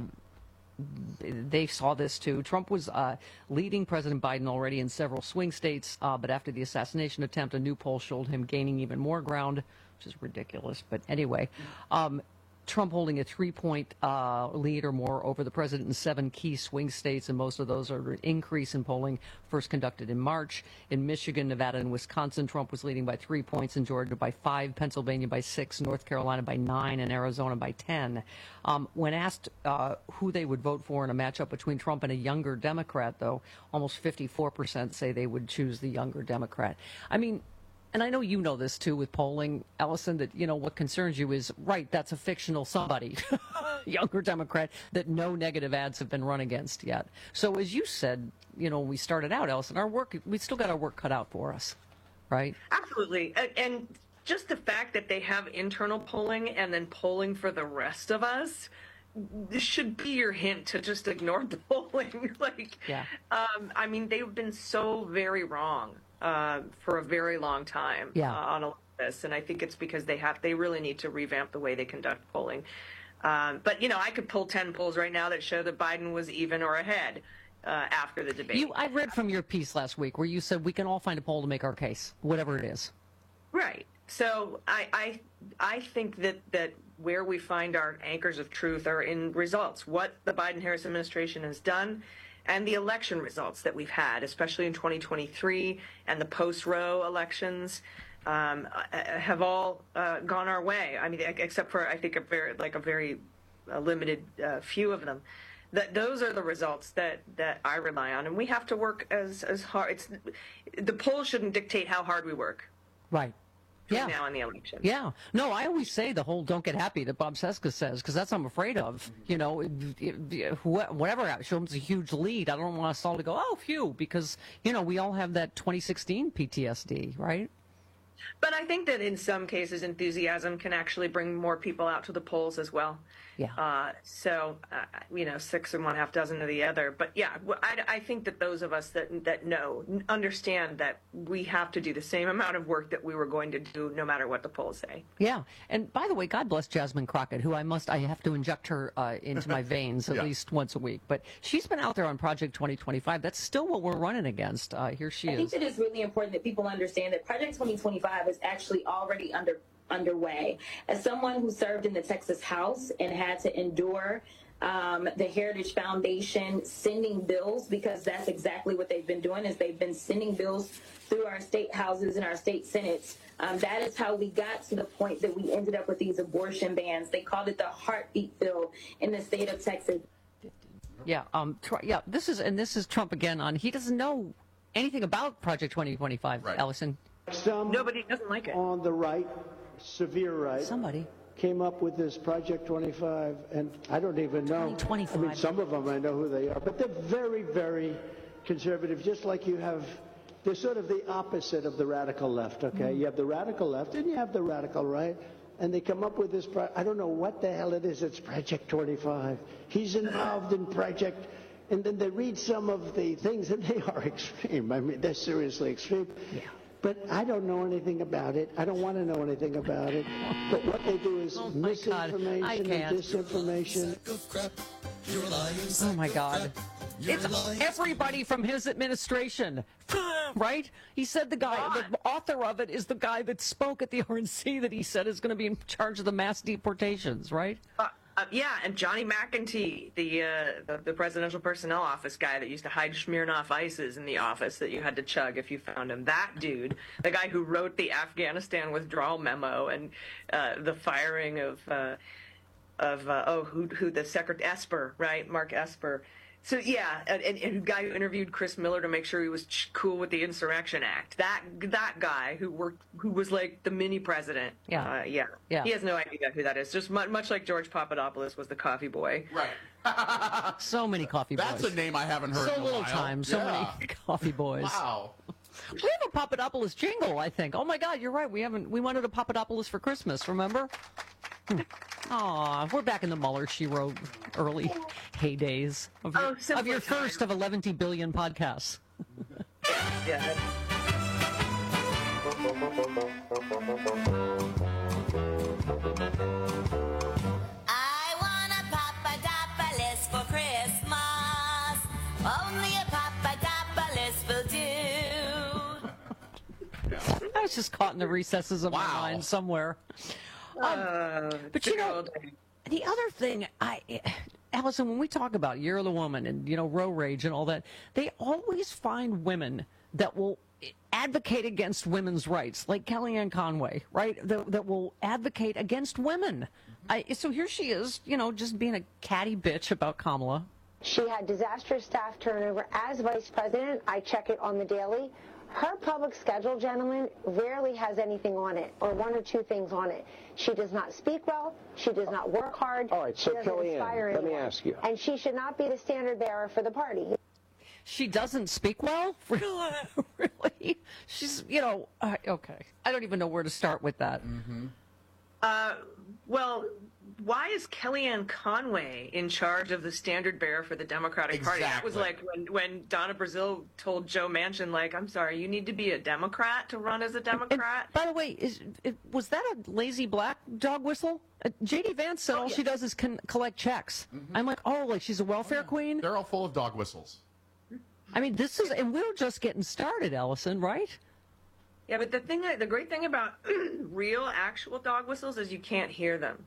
they saw this too. Trump was uh, leading President Biden already in several swing states, uh, but after the assassination attempt, a new poll showed him gaining even more ground, which is ridiculous. But anyway, um, Trump holding a three-point uh, lead or more over the president in seven key swing states, and most of those are an increase in polling first conducted in March. In Michigan, Nevada, and Wisconsin, Trump was leading by three points, in Georgia by five, Pennsylvania by six, North Carolina by nine, and Arizona by ten. Um, when asked uh, who they would vote for in a matchup between Trump and a younger Democrat, though, almost fifty-four percent say they would choose the younger Democrat. I mean, and I know you know this, too, with polling, Allison, that, you know, what concerns you is, right, that's a fictional somebody, younger Democrat, that no negative ads have been run against yet. So as you said, you know, when we started out, Allison, our work, we still got our work cut out for us, right? Absolutely. And, and just the fact that they have internal polling and then polling for the rest of us, this should be your hint to just ignore the polling. like, yeah. um, I mean, they've been so very wrong. Uh, for a very long time yeah. uh, on all of this, and I think it's because they have they really need to revamp the way they conduct polling. Um, but you know, I could pull ten polls right now that show that Biden was even or ahead uh, after the debate. You, I read from your piece last week where you said we can all find a poll to make our case, whatever it is. Right. So I I I think that that where we find our anchors of truth are in results, what the Biden-Harris administration has done. And the election results that we've had, especially in twenty twenty-three and the post-Roe elections, um, have all uh, gone our way. I mean, except for I think a very like a very uh, limited uh, few of them. That those are the results that, that I rely on, and we have to work as as hard. It's the polls shouldn't dictate how hard we work. Right. Yeah. Now in the election. Yeah. No, I always say the whole "don't get happy" that Bob Cesca says, because that's what I'm afraid of. You know, it, it, whatever show him a huge lead. I don't want us all to go, oh, phew, because you know we all have that twenty sixteen P T S D, right? But I think that in some cases, enthusiasm can actually bring more people out to the polls as well. Yeah. Uh, so, uh, you know, six and one half dozen of the other. But yeah, I, I think that those of us that that know, understand that we have to do the same amount of work that we were going to do no matter what the polls say. Yeah. And by the way, God bless Jasmine Crockett, who I must, I have to inject her uh, into my veins at yeah. least once a week. But she's been out there on Project twenty twenty-five. That's still what we're running against. Uh, here she I is. I think that it's really important that people understand that Project twenty twenty-five is actually already under underway. As someone who served in the Texas House and had to endure um, the Heritage Foundation sending bills, because that's exactly what they've been doing, is they've been sending bills through our state houses and our state senates. Um, that is how we got to the point that we ended up with these abortion bans. They called it the heartbeat bill in the state of Texas. Yeah, um, tr- yeah. This is and this is Trump again. On he doesn't know anything about Project twenty twenty-five. Right. Allison. Some Nobody doesn't like it. on the right, severe right, somebody came up with this Project twenty-five, and I don't even know. I mean, some of them I know who they are, but they're very, very conservative. Just like you have, they're sort of the opposite of the radical left. Okay, mm. you have the radical left, and you have the radical right. And they come up with this, pro- I don't know what the hell it is, it's Project twenty-five. He's involved in Project, and then they read some of the things, and they are extreme. I mean, they're seriously extreme. Yeah. But I don't know anything about it. I don't want to know anything about it. But what they do is oh misinformation and disinformation. Oh, my God. It's everybody from his administration, right? He said the guy, the author of it is the guy that spoke at the R N C that he said is going to be in charge of the mass deportations, right? Uh, uh, yeah, and Johnny McEntee, the, uh, the the presidential personnel office guy that used to hide Smirnoff ices in the office that you had to chug if you found him. That dude, the guy who wrote the Afghanistan withdrawal memo and uh, the firing of uh, of uh, oh who who the Secretary Esper, right? Mark Esper. So yeah, and, and, and the guy who interviewed Chris Miller to make sure he was ch- cool with the Insurrection Act. That that guy who worked, who was like the mini president. Yeah, uh, yeah, yeah. He has no idea who that is. Just much, much like George Papadopoulos was the coffee boy. Right. So many coffee boys. That's a name I haven't heard so in a little while. time. So yeah. many coffee boys. Wow. We have a Papadopoulos jingle, I think. Oh my God, you're right. We haven't. We wanted a Papadopoulos for Christmas. Remember? Aw, we're back in the Mueller, she wrote, early heydays of your, oh, of your first of eleven billion podcasts. Yeah. I want a Papadopoulos for Christmas. Only a Papadopoulos will do. I was just caught in the recesses of wow. my mind somewhere. Um, uh, but you know, the other thing, I, Allison, when we talk about Year of the Woman and, you know, Roe Rage and all that, they always find women that will advocate against women's rights, like Kellyanne Conway, right, that, that will advocate against women. I, so here she is, you know, just being a catty bitch about Kamala. She had disastrous staff turnover as vice president. I check it on the daily. Her public schedule, gentlemen, rarely has anything on it, or one or two things on it. She does not speak well. She does not work hard. All right, so she doesn't Kellyanne, inspire let me anyone. ask you. And she should not be the standard bearer for the party. She doesn't speak well? Really? She's, you know, uh, okay. I don't even know where to start with that. Mm-hmm. Uh, well, why is Kellyanne Conway in charge of the standard bearer for the Democratic exactly. Party? That was like when, when Donna Brazile told Joe Manchin, like, I'm sorry, you need to be a Democrat to run as a Democrat? And by the way, is, it, was that a lazy black dog whistle? Uh, J D Vance said oh, all yeah. she does is con- collect checks. Mm-hmm. I'm like, oh, like she's a welfare oh, yeah. queen? They're all full of dog whistles. I mean, this is, and we're just getting started, Allison, right? Yeah, but the thing, the great thing about real, actual dog whistles is you can't hear them.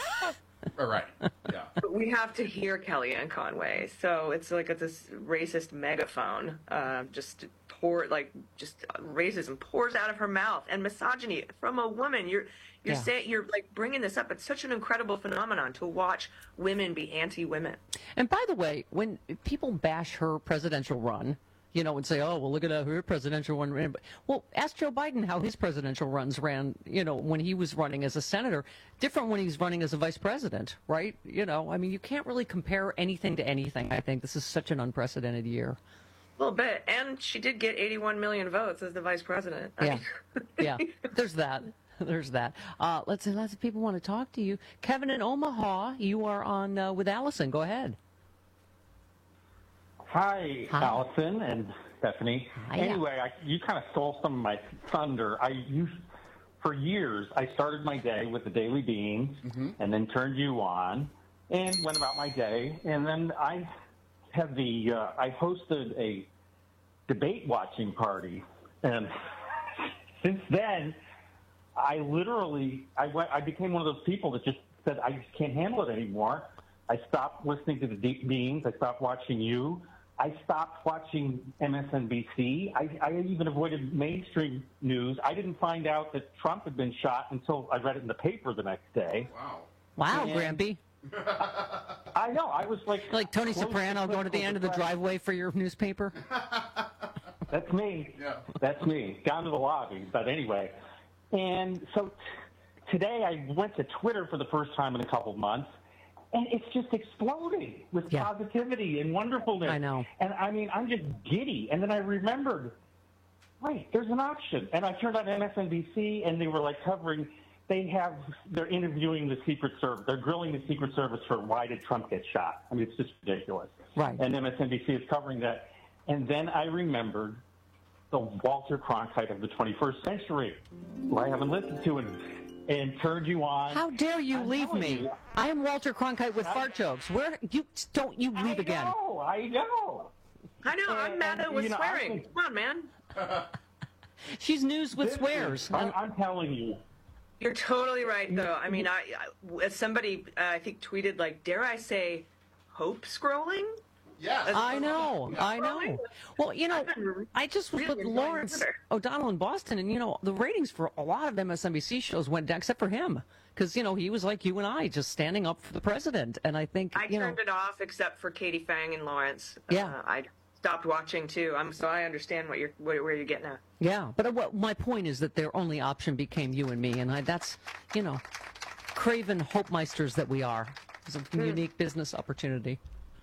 All right. Yeah. But we have to hear Kellyanne Conway, so it's like it's this racist megaphone, uh, just pour like just racism pours out of her mouth, and misogyny from a woman. You're you're yeah. saying you're like bringing this up. It's such an incredible phenomenon to watch women be anti-women. And by the way, when people bash her presidential run, you know, and say, oh, well, look at her presidential run. Well, ask Joe Biden how his presidential runs ran, you know, when he was running as a senator. Different when he's running as a vice president, right? You know, I mean, you can't really compare anything to anything, I think. This is such an unprecedented year. A little bit. And she did get eighty-one million votes as the vice president. Yeah. Yeah. There's that. There's that. Uh, let's see. Lots of people want to talk to you. Kevin in Omaha, you are on uh, with Allison. Go ahead. Hi, Hi, Allison and Stephanie. Hi, anyway, I, you kind of stole some of my thunder. I used, for years, I started my day with the Daily Beans mm-hmm. and then turned you on and went about my day. And then I had the, uh, I hosted a debate watching party. And since then, I literally, I went, I became one of those people that just said, I just can't handle it anymore. I stopped listening to the Deep Beans. I stopped watching you. I stopped watching M S N B C. I, I even avoided mainstream news. I didn't find out that Trump had been shot until I read it in the paper the next day. Wow. Wow, And- Grampy. I know. I was like... Like Tony close Soprano going to the end of the driveway for your newspaper? That's me. Yeah. That's me. Down to the lobby. But anyway. And so t- today I went to Twitter for the first time in a couple of months, and it's just exploding with Yeah. positivity and wonderfulness. I know. And I mean, I'm just giddy. And then I remembered, wait, there's an auction. And I turned on M S N B C, and they were like covering, they have, they're interviewing the Secret Service. They're grilling the Secret Service for why did Trump get shot. I mean, it's just ridiculous. Right. And M S N B C is covering that. And then I remembered the Walter Cronkite of the twenty-first century, who I haven't listened to and, and turned you on. How dare you I'm leave telling me? you. I am Walter Cronkite with fart jokes. Where you don't you leave I again? know, I know. I know. I'm And- mad and, with you know, I swearing. think- Come on, man. She's news with This is- swears. I'm, I'm telling you. You're totally right, though. I mean, I, I as somebody uh, I think tweeted, like, dare I say, hope scrolling? Yes. I know, I know. Well, you know, I just was really with enjoying Lawrence Twitter. O'Donnell in Boston, and, you know, the ratings for a lot of M S N B C shows went down, except for him. Because, you know, he was like you and I, just standing up for the president. And I think, I you know, turned it off except for Katie Fang and Lawrence. Yeah. Uh, I stopped watching, too. I'm So I understand what you're, what, where you're getting at. yeah. But uh, what, my point is that their only option became you and me. And I, that's, you know, craven hopemeisters that we are. It's a Hmm. unique business opportunity.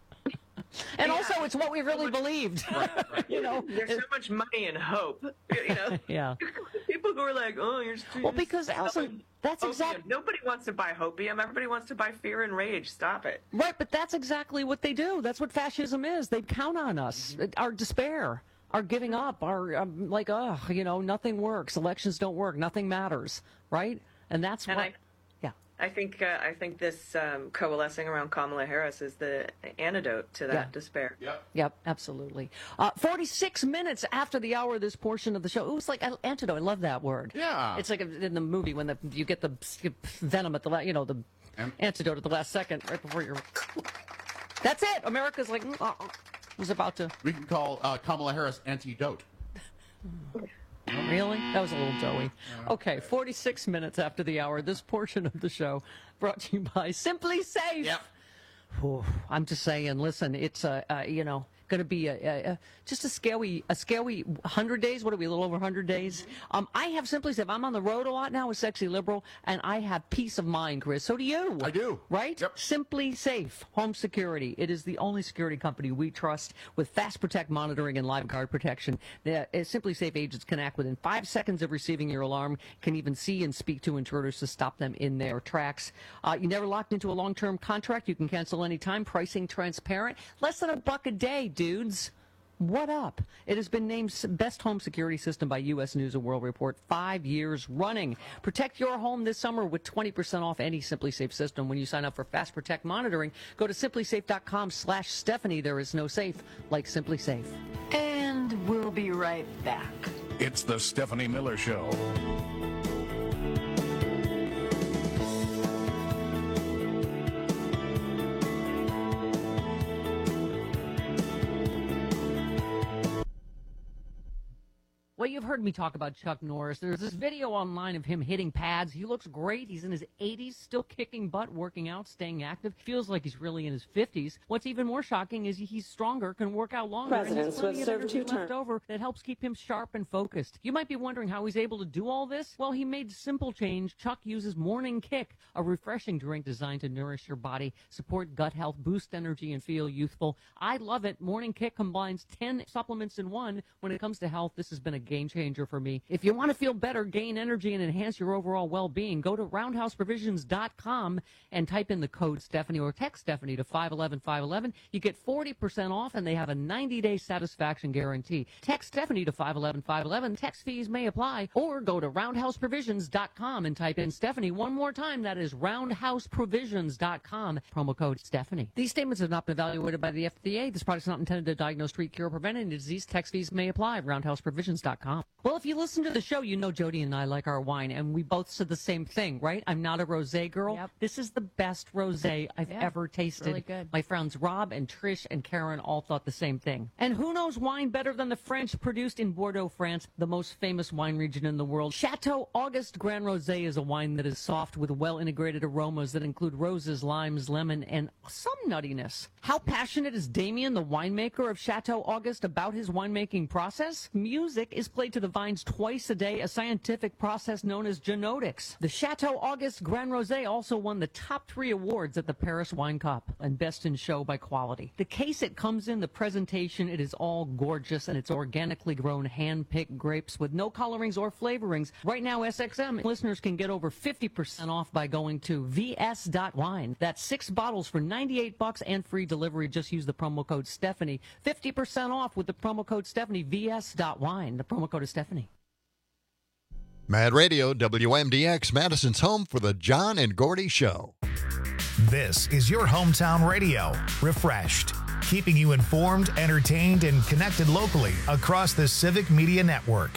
And also, it's what we really believed. You know, There's so much money and hope. You know, yeah. people who are like, "Oh, you're." Well, because Allison, that's opium. exactly Nobody wants to buy hopium. Everybody wants to buy fear and rage. Stop it. right. But that's exactly what they do. That's what fascism is. They count on us, our despair, our giving up, our um, like, oh, you know, nothing works. Elections don't work. Nothing matters. Right. And that's And what. I, I think uh, I think this um, coalescing around Kamala Harris is the antidote to that Yeah. despair. Yep. Yep, absolutely. Uh, forty-six minutes after the hour of this portion of the show. It was like an antidote. I love that word. Yeah. It's like in the movie when the, you get the venom at the, la- you know, the Am- antidote at the last second, right before you're. That's it. America's like, mm, uh, uh, was about to. We can call uh, Kamala Harris antidote. Really? That was a little doughy. Okay, forty-six minutes after the hour, this portion of the show brought to you by Simply Safe. Yep. Whew, I'm just saying, listen, it's, uh, uh, you know, going to be a, a, a, just a scary, a scary one hundred days. What are we, a little over one hundred days? Um, I have Simply Safe. I'm on the road a lot now with Sexy Liberal, and I have peace of mind, Chris. So do you. I do. Right? Yep. Simply Safe Home Security. It is the only security company we trust with Fast Protect monitoring and live guard protection. The uh, Simply Safe agents can act within five seconds of receiving your alarm, can even see and speak to intruders to stop them in their tracks. Uh, you never locked into a long-term contract. You can cancel anytime. Pricing transparent. Less than a buck a day, dudes. What up? It has been named Best Home Security System by U S News and World Report five years running. Protect your home this summer with twenty percent off any Simply Safe system when you sign up for Fast Protect monitoring. Go to simply safe dot com slash Stephanie. There is no safe like Simply Safe. And we'll be right back. It's the Stephanie Miller Show. Well, you've heard me talk about Chuck Norris. There's this video online of him hitting pads. He looks great. He's in his eighties, still kicking butt, working out, staying active. Feels like he's really in his fifties. What's even more shocking is he's stronger, can work out longer, Presidents and has plenty would of serve energy two left terms. over that helps keep him sharp and focused. You might be wondering how he's able to do all this. Well, he made simple change. Chuck uses Morning Kick, a refreshing drink designed to nourish your body, support gut health, boost energy, and feel youthful. I love it. Morning Kick combines ten supplements in one. When it comes to health, this has been a game changer for me. If you want to feel better, gain energy, and enhance your overall well-being, go to roundhouse provisions dot com and type in the code Stephanie or text Stephanie to five one one five one one. You get forty percent off, and they have a ninety-day satisfaction guarantee. Text Stephanie to five one one five one one. Text fees may apply. Or go to roundhouse provisions dot com and type in Stephanie one more time. That is roundhouse provisions dot com. Promo code Stephanie. These statements have not been evaluated by the F D A. This product is not intended to diagnose, treat, cure, or prevent any disease. Text fees may apply. roundhouse provisions dot com. com. Well, if you listen to the show, you know Jody and I like our wine, and we both said the same thing, right? I'm not a rosé girl. Yep. This is the best rosé I've Yeah, ever tasted. really good. My friends Rob and Trish and Karen all thought the same thing. And who knows wine better than the French, produced in Bordeaux, France, the most famous wine region in the world. Chateau Auguste Grand Rosé is a wine that is soft with well-integrated aromas that include roses, limes, lemon, and some nuttiness. How passionate is Damien, the winemaker of Chateau Auguste, about his winemaking process? Music is played to the vines twice a day, a scientific process known as genotics. The Chateau Auguste Grand Rosé also won the top three awards at the Paris Wine Cup and Best in Show by quality. The case it comes in, the presentation, it is all gorgeous, and it's organically grown, hand-picked grapes with no colorings or flavorings. Right now, S X M listeners can get over fifty percent off by going to v s dot wine. That's six bottles for ninety-eight bucks and free delivery. Just use the promo code Stephanie. fifty percent off with the promo code Stephanie, v s dot wine. The promo code is Stephanie. Mad Radio, W M D X, Madison's home for the John and Gordy Show. This is your hometown radio, refreshed, keeping you informed, entertained, and connected locally across the Civic Media Network.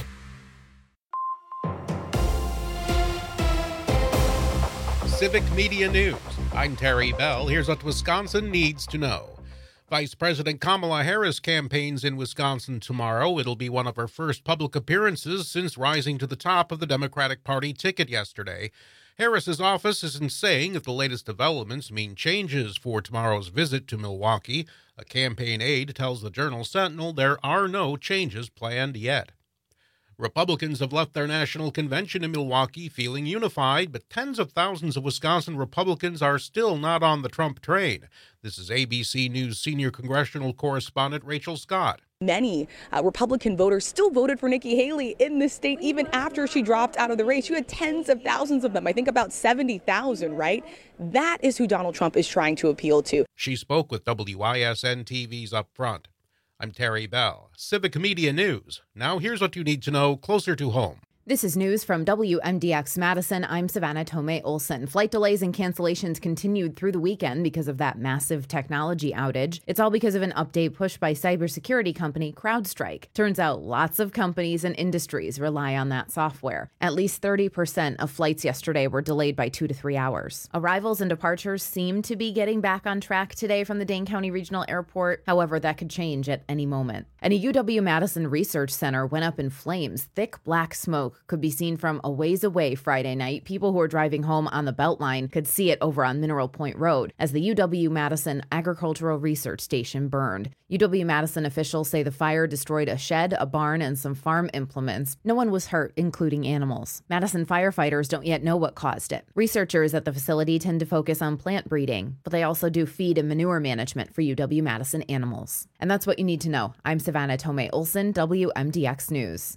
Civic Media News. I'm Terry Bell. Here's what Wisconsin needs to know. Vice President Kamala Harris campaigns in Wisconsin tomorrow. It'll be one of her first public appearances since rising to the top of the Democratic Party ticket yesterday. Harris's office isn't saying if the latest developments mean changes for tomorrow's visit to Milwaukee. A campaign aide tells the Journal Sentinel there are no changes planned yet. Republicans have left their national convention in Milwaukee feeling unified, but tens of thousands of Wisconsin Republicans are still not on the Trump train. This is A B C News senior congressional correspondent Rachel Scott. Many uh, Republican voters still voted for Nikki Haley in this state even after she dropped out of the race. You had tens of thousands of them, I think about seventy thousand, right? That is who Donald Trump is trying to appeal to. She spoke with W I S N T V's Up Front. I'm Terry Bell, Civic Media News. Now here's what you need to know closer to home. This is news from W M D X Madison. I'm Savannah Tomei Olson. Flight delays and cancellations continued through the weekend because of that massive technology outage. It's all because of an update pushed by cybersecurity company CrowdStrike. Turns out lots of companies and industries rely on that software. At least thirty percent of flights yesterday were delayed by two to three hours. Arrivals and departures seem to be getting back on track today from the Dane County Regional Airport. However, that could change at any moment. And a U W-Madison research center went up in flames. Thick black smoke could be seen from a ways away Friday night. People who were driving home on the Beltline could see it over on Mineral Point Road as the U W-Madison Agricultural Research Station burned. U W-Madison officials say the fire destroyed a shed, a barn, and some farm implements. No one was hurt, including animals. Madison firefighters don't yet know what caused it. Researchers at the facility tend to focus on plant breeding, but they also do feed and manure management for U W-Madison animals. And that's what you need to know. I'm Savannah Tomei Olson, W M D X News.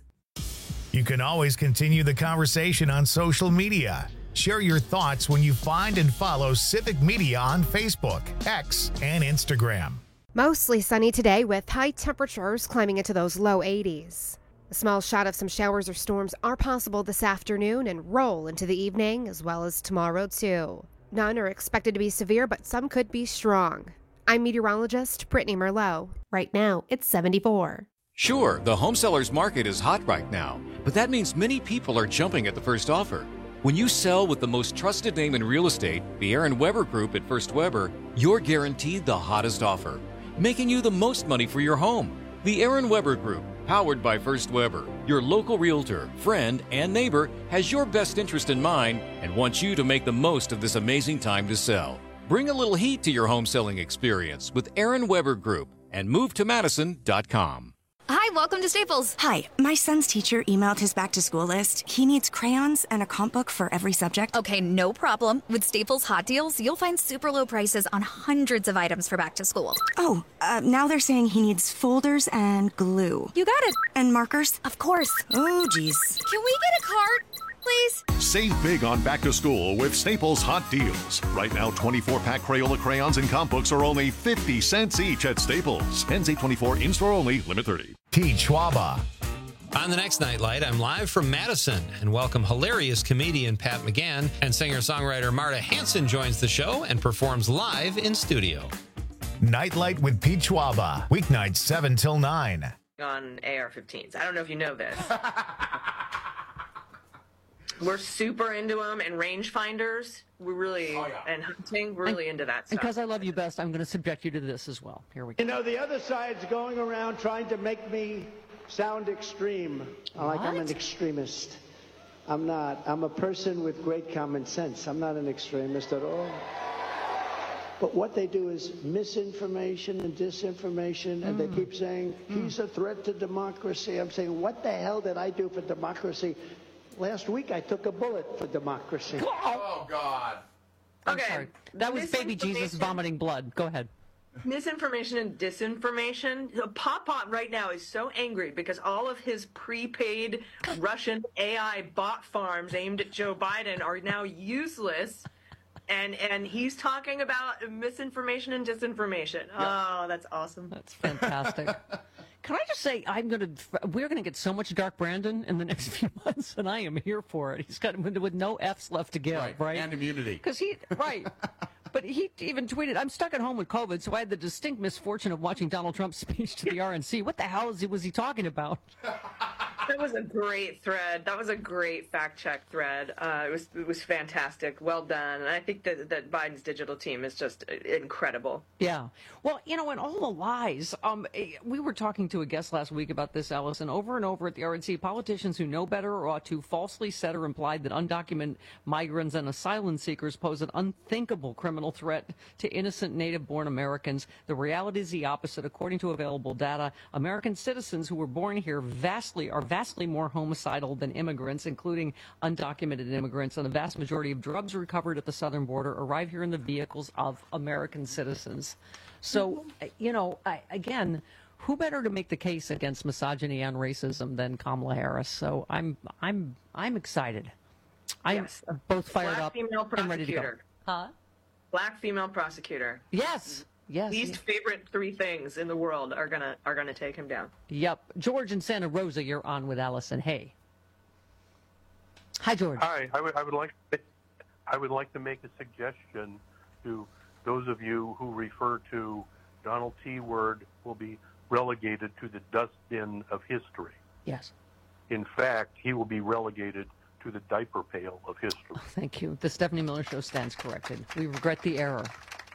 You can always continue the conversation on social media. Share your thoughts when you find and follow Civic Media on Facebook, X, and Instagram. Mostly sunny today with high temperatures climbing into those low eighties. A small shot of some showers or storms are possible this afternoon and roll into the evening as well as tomorrow too. None are expected to be severe, but some could be strong. I'm meteorologist Brittany Merlot. Right now, it's seventy-four. Sure, the home seller's market is hot right now, but that means many people are jumping at the first offer. When you sell with the most trusted name in real estate, the Aaron Weber Group at First Weber, you're guaranteed the hottest offer, making you the most money for your home. The Aaron Weber Group, powered by First Weber, your local realtor, friend, and neighbor, has your best interest in mind and wants you to make the most of this amazing time to sell. Bring a little heat to your home selling experience with Aaron Weber Group and move to madison dot com. Hi, welcome to Staples. Hi, my son's teacher emailed his back-to-school list. He needs crayons and a comp book for every subject. Okay, no problem. With Staples Hot Deals, you'll find super low prices on hundreds of items for back to school. Oh, uh, now they're saying he needs folders and glue. You got it. And markers? Of course. Oh, geez. Can we get a card, please? Save big on back to school with Staples Hot Deals. Right now, twenty-four pack Crayola crayons and comp books are only fifty cents each at Staples. Ends eight twenty-four, in-store only, limit thirty. Peach Waba. On the next Nightlight, I'm live from Madison and welcome hilarious comedian Pat McGann, and singer-songwriter Marta Hanson joins the show and performs live in studio. Nightlight with Peach Waba. Weeknights seven till nine. on A R fifteens. I don't know if you know this. We're super into them, and rangefinders. We're really, oh, yeah. and hunting, we're really and, into that stuff. And because I love you best, I'm going to subject you to this as well. Here we go. You know, the other side's going around trying to make me sound extreme, like I'm an extremist. I'm not. I'm a person with great common sense. I'm not an extremist at all. But what they do is misinformation and disinformation, and mm. they keep saying, he's a threat to democracy. I'm saying, what the hell did I do for democracy? Last week, I took a bullet for democracy. Oh, God. I'm okay. sorry. That was baby Jesus vomiting blood. Go ahead. Misinformation and disinformation. Pop Pop right now is so angry because all of his prepaid Russian A I bot farms aimed at Joe Biden are now useless. And and he's talking about misinformation and disinformation. Yep. Oh, that's awesome. That's fantastic. Can I just say, I'm gonna we're gonna get so much Dark Brandon in the next few months, and I am here for it. He's got with no F's left to give, right? right? And immunity. Because he right. But he even tweeted, I'm stuck at home with COVID, so I had the distinct misfortune of watching Donald Trump's speech to the R N C. What the hell is he, was he talking about? That was a great thread. That was a great fact-check thread. Uh, it was it was fantastic. Well done. And I think that, that Biden's digital team is just incredible. Yeah. Well, you know, and all the lies. Um, we were talking to a guest last week about this, Allison. Over and over at the R N C, politicians who know better or ought to falsely said or implied that undocumented migrants and asylum seekers pose an unthinkable criminal threat to innocent native-born Americans. The reality is the opposite. According to available data, American citizens who were born here vastly are vastly more homicidal than immigrants, including undocumented immigrants, and the vast majority of drugs recovered at the southern border arrive here in the vehicles of American citizens. So, you know, I, again, who better to make the case against misogyny and racism than Kamala Harris? So I'm, I'm, I'm excited. I'm yes. both fired Black up female and ready to go. Huh? Black female prosecutor. Yes. Yes. Least yes. favorite three things in the world are gonna are gonna take him down. Yep. George in Santa Rosa, you're on with Allison. Hey. Hi, George. Hi. I would I would like I would like to make a suggestion to those of you who refer to Donald T. Word will be relegated to the dustbin of history. Yes. In fact, he will be relegated to the diaper pail of history. Oh, thank you. The Stephanie Miller Show stands corrected. We regret the error.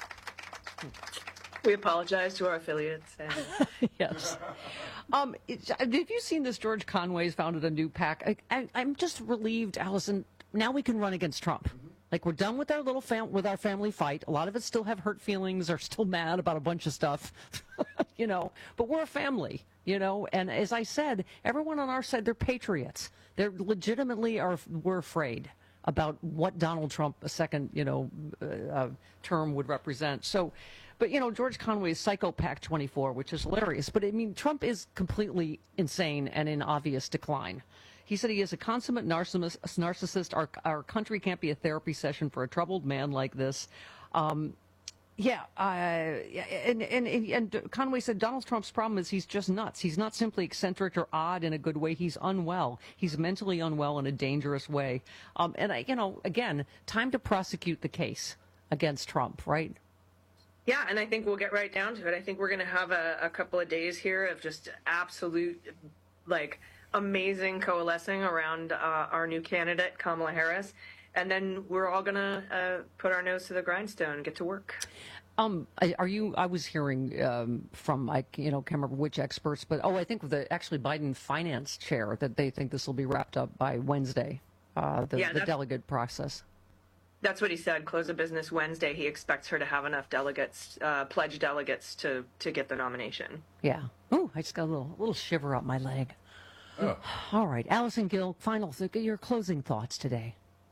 We apologize to our affiliates. And... yes. Um, it, have you seen this? George Conway's founded a new PAC. I, I, I'm just relieved, Allison. Now we can run against Trump. Mm-hmm. Like, we're done with our little fam- with our family fight. A lot of us still have hurt feelings, are still mad about a bunch of stuff, you know. But we're a family, you know. And as I said, everyone on our side, they're patriots. They're legitimately are we're afraid about what Donald Trump a second, you know, uh, term would represent. So, but you know, George Conway's Psycho PAC twenty-four, which is hilarious. But I mean, Trump is completely insane and in obvious decline. He said he is a consummate narcissist. Our, our country can't be a therapy session for a troubled man like this. Um, yeah, uh, and, and, and Conway said Donald Trump's problem is he's just nuts. He's not simply eccentric or odd in a good way. He's unwell. He's mentally unwell in a dangerous way. Um, and, I, you know, again, time to prosecute the case against Trump, right? Yeah, and I think we'll get right down to it. I think we're going to have a, a couple of days here of just absolute, like, amazing coalescing around uh, our new candidate, Kamala Harris. And then we're all going to uh, put our nose to the grindstone and get to work. Um, are you, I was hearing um, from, I you know, can't remember which experts, but, oh, I think the actually Biden finance chair that they think this will be wrapped up by Wednesday, uh, the, yeah, the delegate process. That's what he said. Close of business Wednesday. He expects her to have enough delegates, uh, pledged delegates to, to get the nomination. Yeah. Oh, I just got a little, little shiver up my leg. Oh. All right, Allison Gill, final, your closing thoughts today.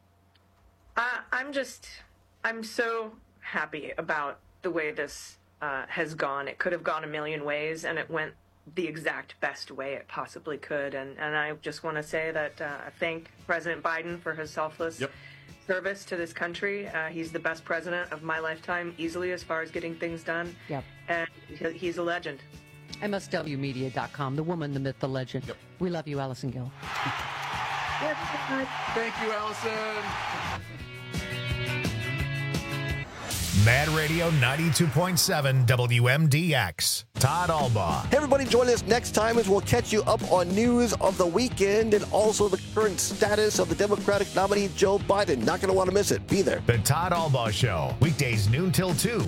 Uh, I'm just, I'm so happy about the way this uh, has gone. It could have gone a million ways, and it went the exact best way it possibly could. And, and I just want to say that uh, I thank President Biden for his selfless yep. service to this country. Uh, he's the best president of my lifetime, easily, as far as getting things done. Yep. And he's a legend. M S W media dot com, the woman, the myth, the legend. Yep. We love you, Allison Gill. Thank you, Allison. Mad Radio ninety-two point seven W M D X. Todd Albaugh. Hey, everybody, join us next time as we'll catch you up on news of the weekend and also the current status of the Democratic nominee, Joe Biden. Not going to want to miss it. Be there. The Todd Albaugh Show, weekdays noon till two.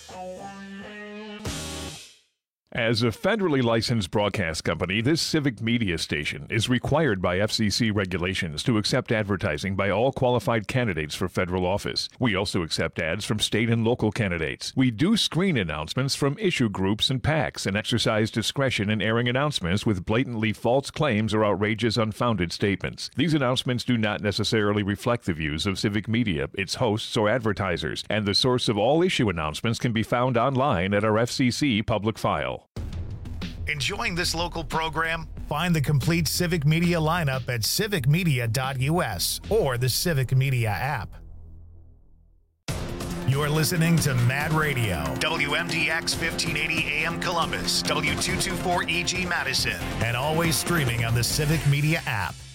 As a federally licensed broadcast company, this civic media station is required by F C C regulations to accept advertising by all qualified candidates for federal office. We also accept ads from state and local candidates. We do screen announcements from issue groups and PACs and exercise discretion in airing announcements with blatantly false claims or outrageous unfounded statements. These announcements do not necessarily reflect the views of civic media, its hosts, or advertisers, and the source of all issue announcements can be found online at our F C C public file. Enjoying this local program? Find the complete Civic Media lineup at civic media dot U S or the Civic Media app. You're listening to Mad Radio, W M D X fifteen eighty A M Columbus, W two twenty-four E G Madison, and always streaming on the Civic Media app.